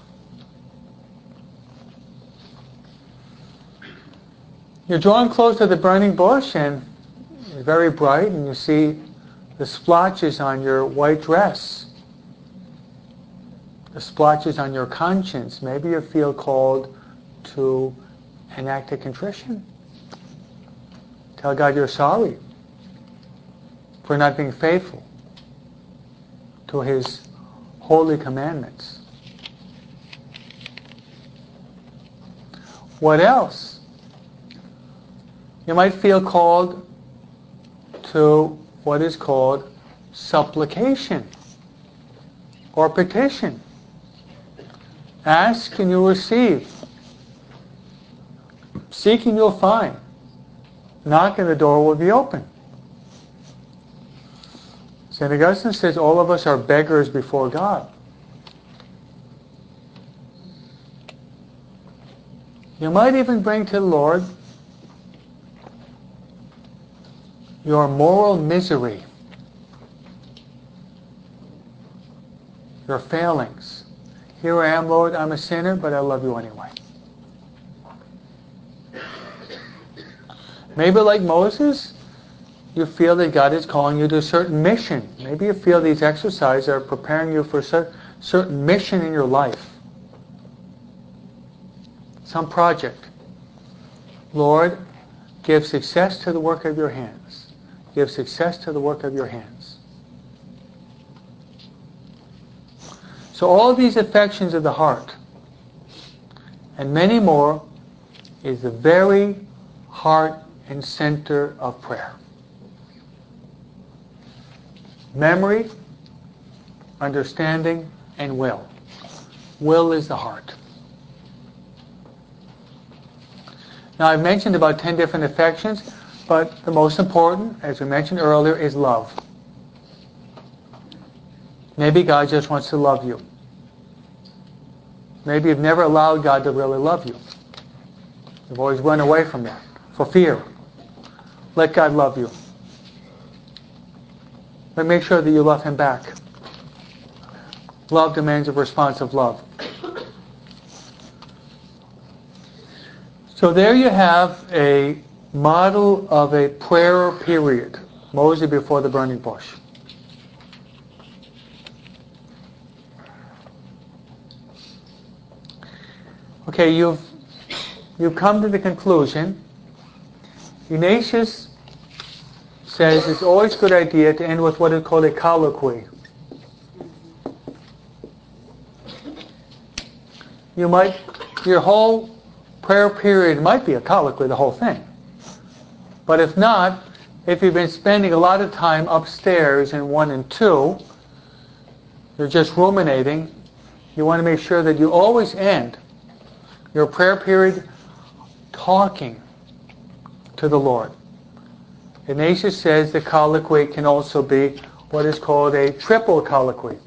You're drawn close to the burning bush, and it's very bright, and you see the splotches on your white dress, the splotches on your conscience. Maybe you feel called to an act of contrition. Tell God you're sorry for not being faithful to His holy commandments. What else? You might feel called to what is called supplication or petition. Ask and you'll receive. Seek and you'll find. Knock and the door will be open. St. Augustine says all of us are beggars before God. You might even bring to the Lord your moral misery, your failings. Here I am, Lord, I'm a sinner, but I love you anyway. Maybe like Moses, you feel that God is calling you to a certain mission. Maybe you feel these exercises are preparing you for a certain mission in your life. Some project. Lord, give success to the work of your hands. Give success to the work of your hands. So all these affections of the heart, and many more, is the very heart and center of prayer. Memory, understanding, and will. Will is the heart. Now I've mentioned about 10 different affections, but the most important, as we mentioned earlier, is love. Maybe God just wants to love you. Maybe you've never allowed God to really love you. You've always run away from that for fear. Let God love you. But make sure that you love Him back. Love demands a response of love. So there you have a model of a prayer period. Moses before the burning bush. Okay, you've come to the conclusion. Ignatius says it's always a good idea to end with what is called a colloquy. Your whole prayer period might be a colloquy, the whole thing. But if not, if you've been spending a lot of time upstairs in 1 and 2, you're just ruminating, you want to make sure that you always end your prayer period talking to the Lord. Ignatius says the colloquy can also be what is called a triple colloquy.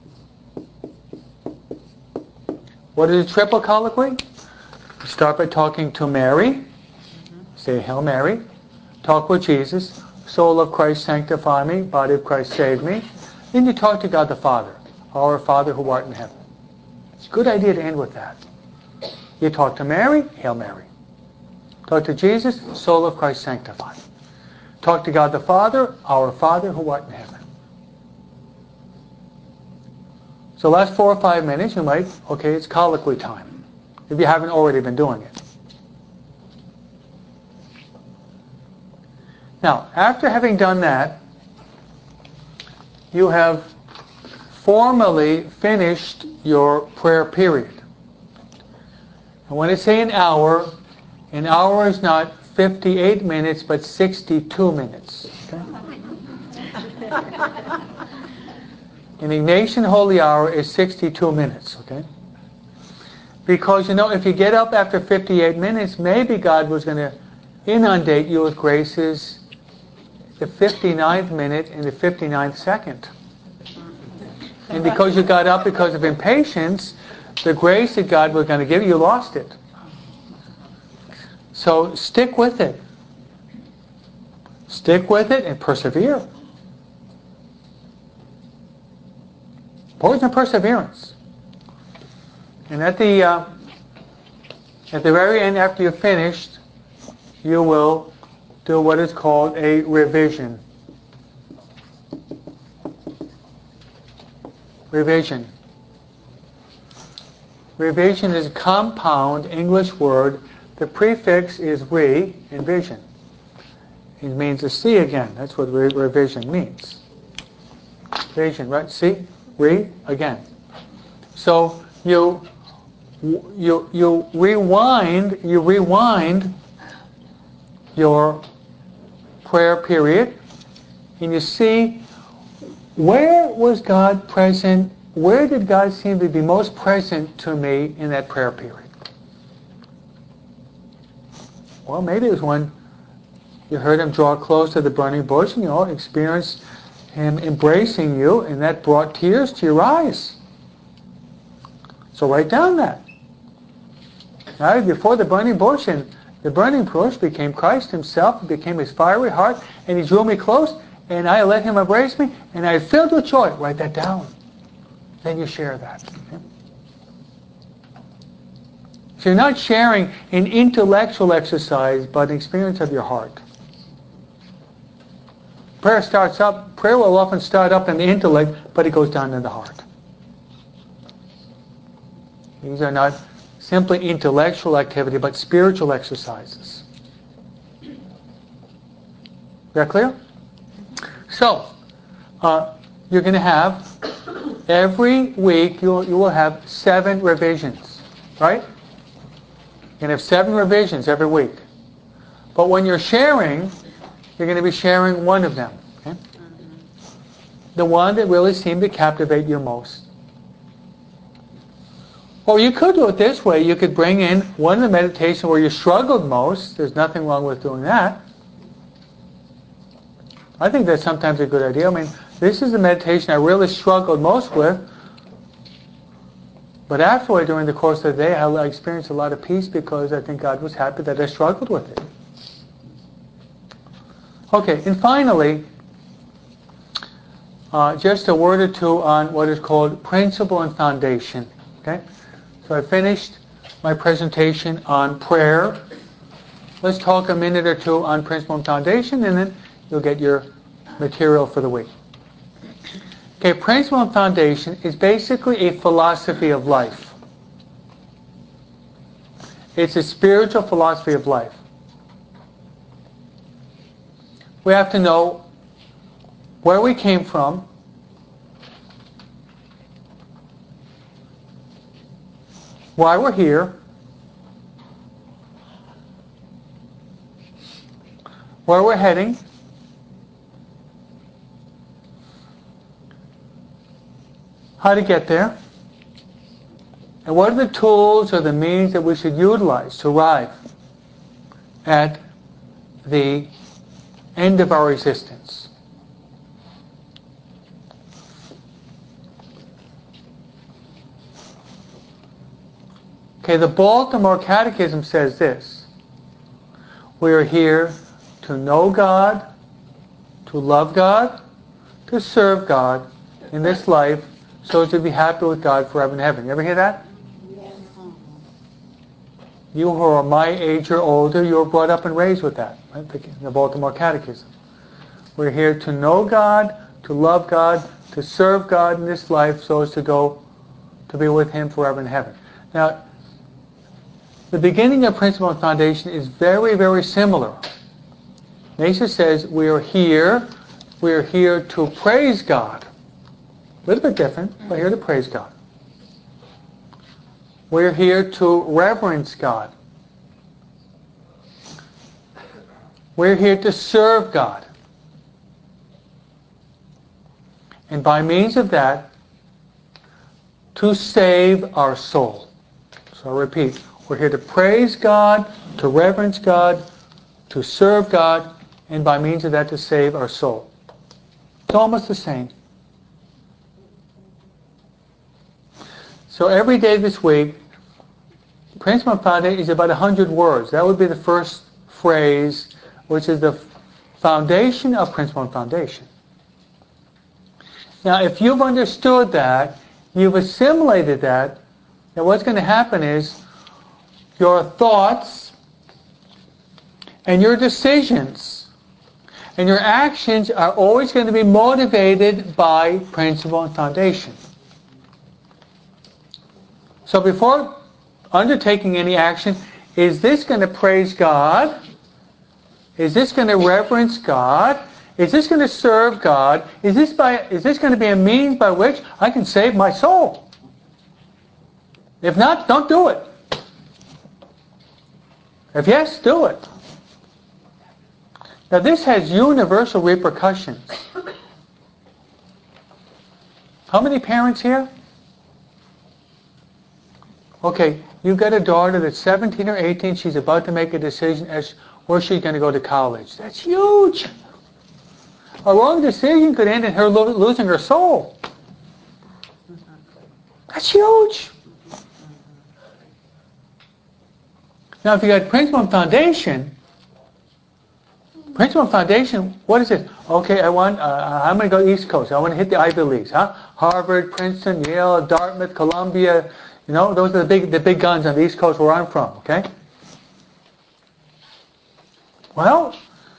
What is a triple colloquy? You start by talking to Mary, say Hail Mary, talk with Jesus, soul of Christ sanctify me, body of Christ save me. Then you talk to God the Father, our Father who art in heaven. It's a good idea to end with that. You talk to Mary, Hail Mary. Talk to Jesus, soul of Christ sanctify me. Talk to God the Father, our Father who art in heaven. So last 4 or 5 minutes you might, okay, it's colloquy time, if you haven't already been doing it. Now, after having done that, you have formally finished your prayer period. And when I say an hour is not 58 minutes, but 62 minutes. Okay? An Ignatian holy hour is 62 minutes, okay? Because, if you get up after 58 minutes, maybe God was going to inundate you with graces the 59th minute and the 59th second. And because you got up because of impatience, the grace that God was going to give you, you lost it. So stick with it. Stick with it and persevere. Important perseverance. And at the very end, after you've finished, you will do what is called a revision. Revision. Revision is a compound English word. The prefix is re in vision. It means to see again. That's what revision means. Vision, right? See? Re again. So you rewind your prayer period, and you see, where was God present? Where did God seem to be most present to me in that prayer period? Well, maybe it was when you heard Him draw close to the burning bush, and experienced Him embracing you, and that brought tears to your eyes. So write down that. Right? Before the burning bush, and the burning bush became Christ Himself, became His fiery heart, and He drew me close, and I let Him embrace me, and I filled with joy. Write that down. Then you share that. Okay? So you're not sharing an intellectual exercise, but an experience of your heart. Prayer will often start up in the intellect, but it goes down in the heart. These are not simply intellectual activity, but spiritual exercises. Is that clear? So, you're going to have, every week you will have 7 revisions, right? You're going to have 7 revisions every week. But when you're sharing, you're going to be sharing one of them. Okay? The one that really seemed to captivate you most. Or you could do it this way. You could bring in one of the meditations where you struggled most. There's nothing wrong with doing that. I think that's sometimes a good idea. I mean, this is the meditation I really struggled most with. But afterward, during the course of the day, I experienced a lot of peace because I think God was happy that I struggled with it. Okay, and finally, just a word or two on what is called principle and foundation. Okay, so I finished my presentation on prayer. Let's talk a minute or two on principle and foundation, and then you'll get your material for the week. Okay, principle and foundation is basically a philosophy of life. It's a spiritual philosophy of life. We have to know where we came from, why we're here, where we're heading, how to get there, and what are the tools or the means that we should utilize to arrive at the end of our existence. Okay, the Baltimore Catechism says this: we are here to know God, to love God, to serve God in this life, so as to be happy with God forever in heaven. You ever hear that? Yes. You who are my age or older, you were brought up and raised with that, right? The Baltimore Catechism. We're here to know God, to love God, to serve God in this life, so as to go to be with Him forever in heaven. Now, the beginning of Principle and Foundation is very, very similar. Nature says we are here to praise God. A little bit different, but here to praise God. We're here to reverence God. We're here to serve God. And by means of that, to save our soul. So I repeat, we're here to praise God, to reverence God, to serve God, and by means of that to save our soul. It's almost the same. So every day this week, Principle and Foundation is about 100 words. That would be the first phrase, which is the foundation of Principle and Foundation. Now, if you've understood that, you've assimilated that, then what's going to happen is your thoughts and your decisions and your actions are always going to be motivated by Principle and Foundation. So before undertaking any action, is this going to praise God? Is this going to reverence God? Is this going to serve God? Is this going to be a means by which I can save my soul? If not, don't do it. If yes, do it. Now this has universal repercussions. How many parents here? Okay, you've got a daughter that's 17 or 18. She's about to make a decision as where she's going to go to college. That's huge. A wrong decision could end in her losing her soul. That's huge. Now, if you got Principle and Foundation, what is it? Okay, I'm going to go East Coast. I want to hit the Ivy Leagues, huh? Harvard, Princeton, Yale, Dartmouth, Columbia. You know, those are the big guns on the East Coast where I'm from. Okay. Well,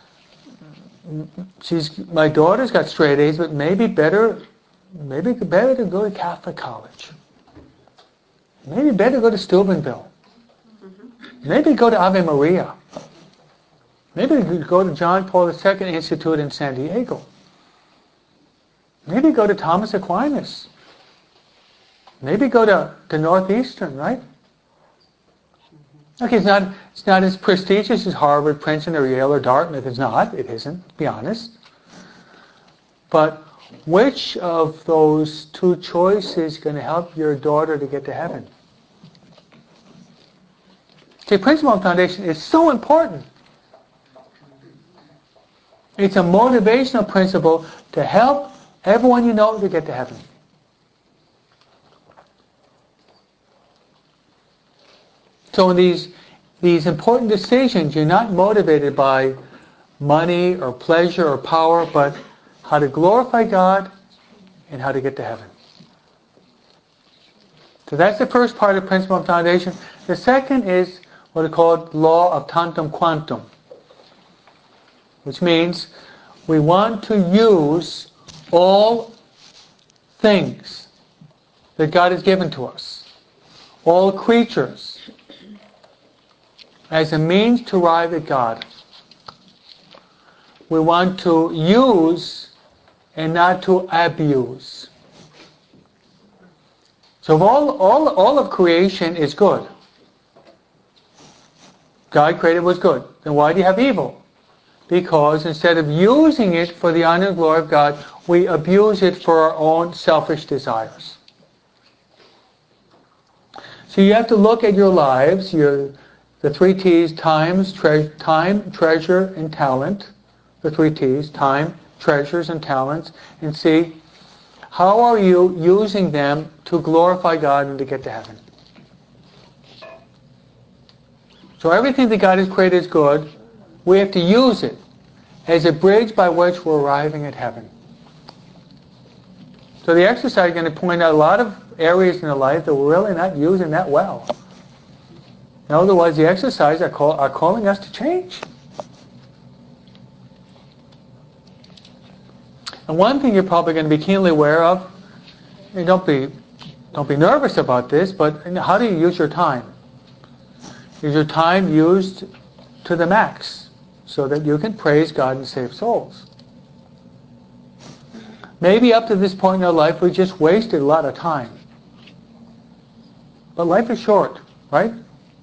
my daughter's got straight A's, but maybe better to go to Catholic college. Maybe better to go to Steubenville. Maybe go to Ave Maria. Maybe go to John Paul II Institute in San Diego. Maybe go to Thomas Aquinas. Maybe go to Northeastern, right? Okay, it's not as prestigious as Harvard, Princeton, or Yale, or Dartmouth. It's not. It isn't, to be honest. But which of those two choices is going to help your daughter to get to heaven? See, Principle and Foundation is so important. It's a motivational principle to help everyone you know to get to heaven. So in these important decisions, you're not motivated by money or pleasure or power, but how to glorify God and how to get to heaven. So that's the first part of Principle and Foundation. The second is what is called law of tantum quantum, which means we want to use all things that God has given to us, all creatures, as a means to arrive at God. We want to use and not to abuse. So all of creation is good. God created what's good. Then why do you have evil? Because instead of using it for the honor and glory of God, we abuse it for our own selfish desires. So you have to look at your lives, your The 3 T's, time, treasure, and talent. The 3 T's, time, treasures, and talents. And see, how are you using them to glorify God and to get to heaven? So everything that God has created is good. We have to use it as a bridge by which we're arriving at heaven. So the exercise is going to point out a lot of areas in the life that we're really not using that well. In other words, the exercise are calling us to change. And one thing you're probably going to be keenly aware of, and don't be nervous about this, but how do you use your time? Is your time used to the max so that you can praise God and save souls? Maybe up to this point in our life we just wasted a lot of time. But life is short, right?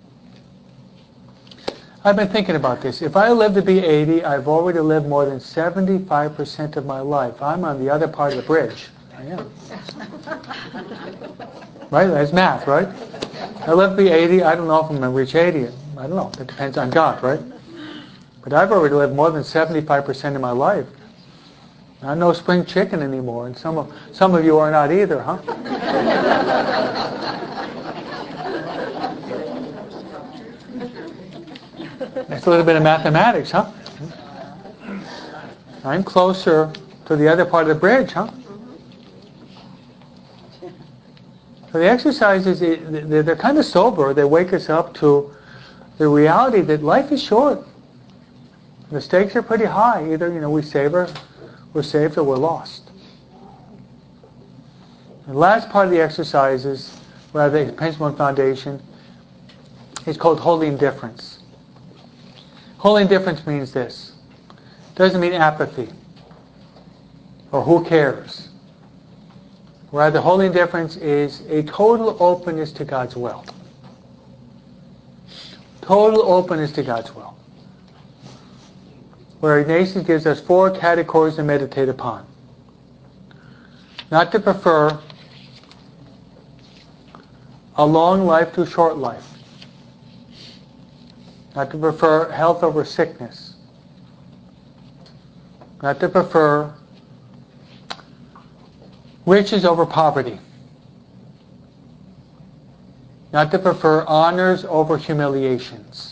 I've been thinking about this. If I live to be 80, I've already lived more than 75% of my life. I'm on the other part of the bridge. I am. Right? That's math, right? I live to be 80. I don't know if I'm going to reach 80. I don't know. It depends on God, right? But I've already lived more than 75% of my life. I'm no spring chicken anymore, and some of you are not either, huh? That's a little bit of mathematics, huh? I'm closer to the other part of the bridge, huh? So the exercises, they're kind of sober. They wake us up to the reality that life is short. The stakes are pretty high. Either, we're saved or we're lost. The last part of the exercises, rather the Principle and Foundation, is called holy indifference. Holy indifference means this. It doesn't mean apathy or who cares. Rather, holy indifference is a total openness to God's will. Total openness to God's will. Where Ignatius gives us 4 categories to meditate upon. Not to prefer a long life to a short life. Not to prefer health over sickness. Not to prefer riches over poverty. Not to prefer honors over humiliations.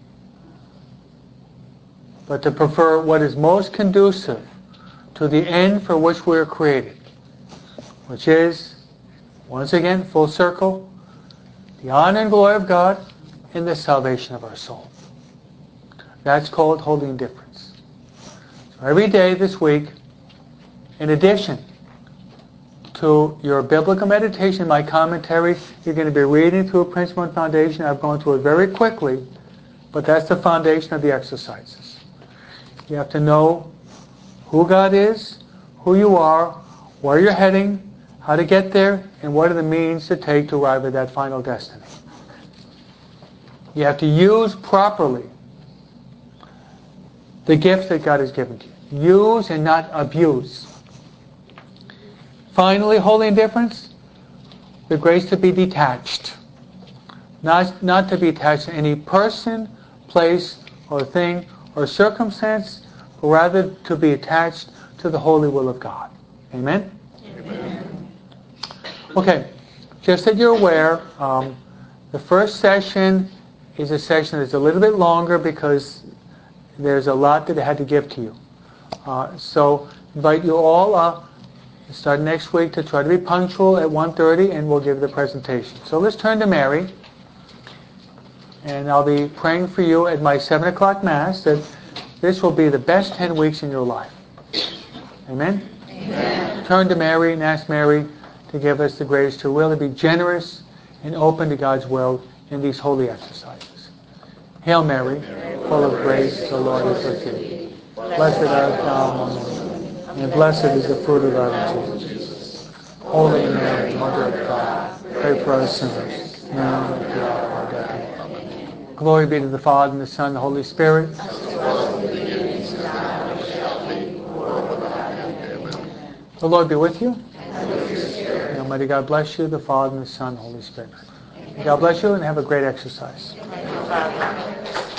But to prefer what is most conducive to the end for which we are created, which is, once again, full circle, the honor and glory of God and the salvation of our soul. That's called holy indifference. So every day this week, in addition to your biblical meditation, my commentary, you're going to be reading through Principle and Foundation. I've gone through it very quickly, but that's the foundation of the exercises. You have to know who God is, who you are, where you're heading, how to get there, and what are the means to take to arrive at that final destiny. You have to use properly the gifts that God has given to you. Use and not abuse. Finally, holy indifference, the grace to be detached. Not to be attached to any person, place, or thing, or circumstance, but rather to be attached to the holy will of God. Amen? Amen. Okay, just that you're aware, the first session is a session that's a little bit longer because there's a lot that I had to give to you. So invite you all start next week to try to be punctual at 1:30 and we'll give the presentation. So let's turn to Mary. And I'll be praying for you at my 7 o'clock Mass that this will be the best 10 weeks in your life. Amen? Amen. Turn to Mary and ask Mary to give us the grace to really be generous and open to God's will in these holy exercises. Hail Mary, full of grace, the Lord is with thee. Blessed art thou among women, and blessed is the fruit of thy womb, Jesus. Holy Mary, Mother of God, pray for us sinners, now and at the hour of our death. Amen. Glory be to the Father, and the Son, and the Holy Spirit. The Lord be with you. And Almighty God bless you, the Father, and the Son, and the Holy Spirit. God bless you and have a great exercise. Thank you, Father.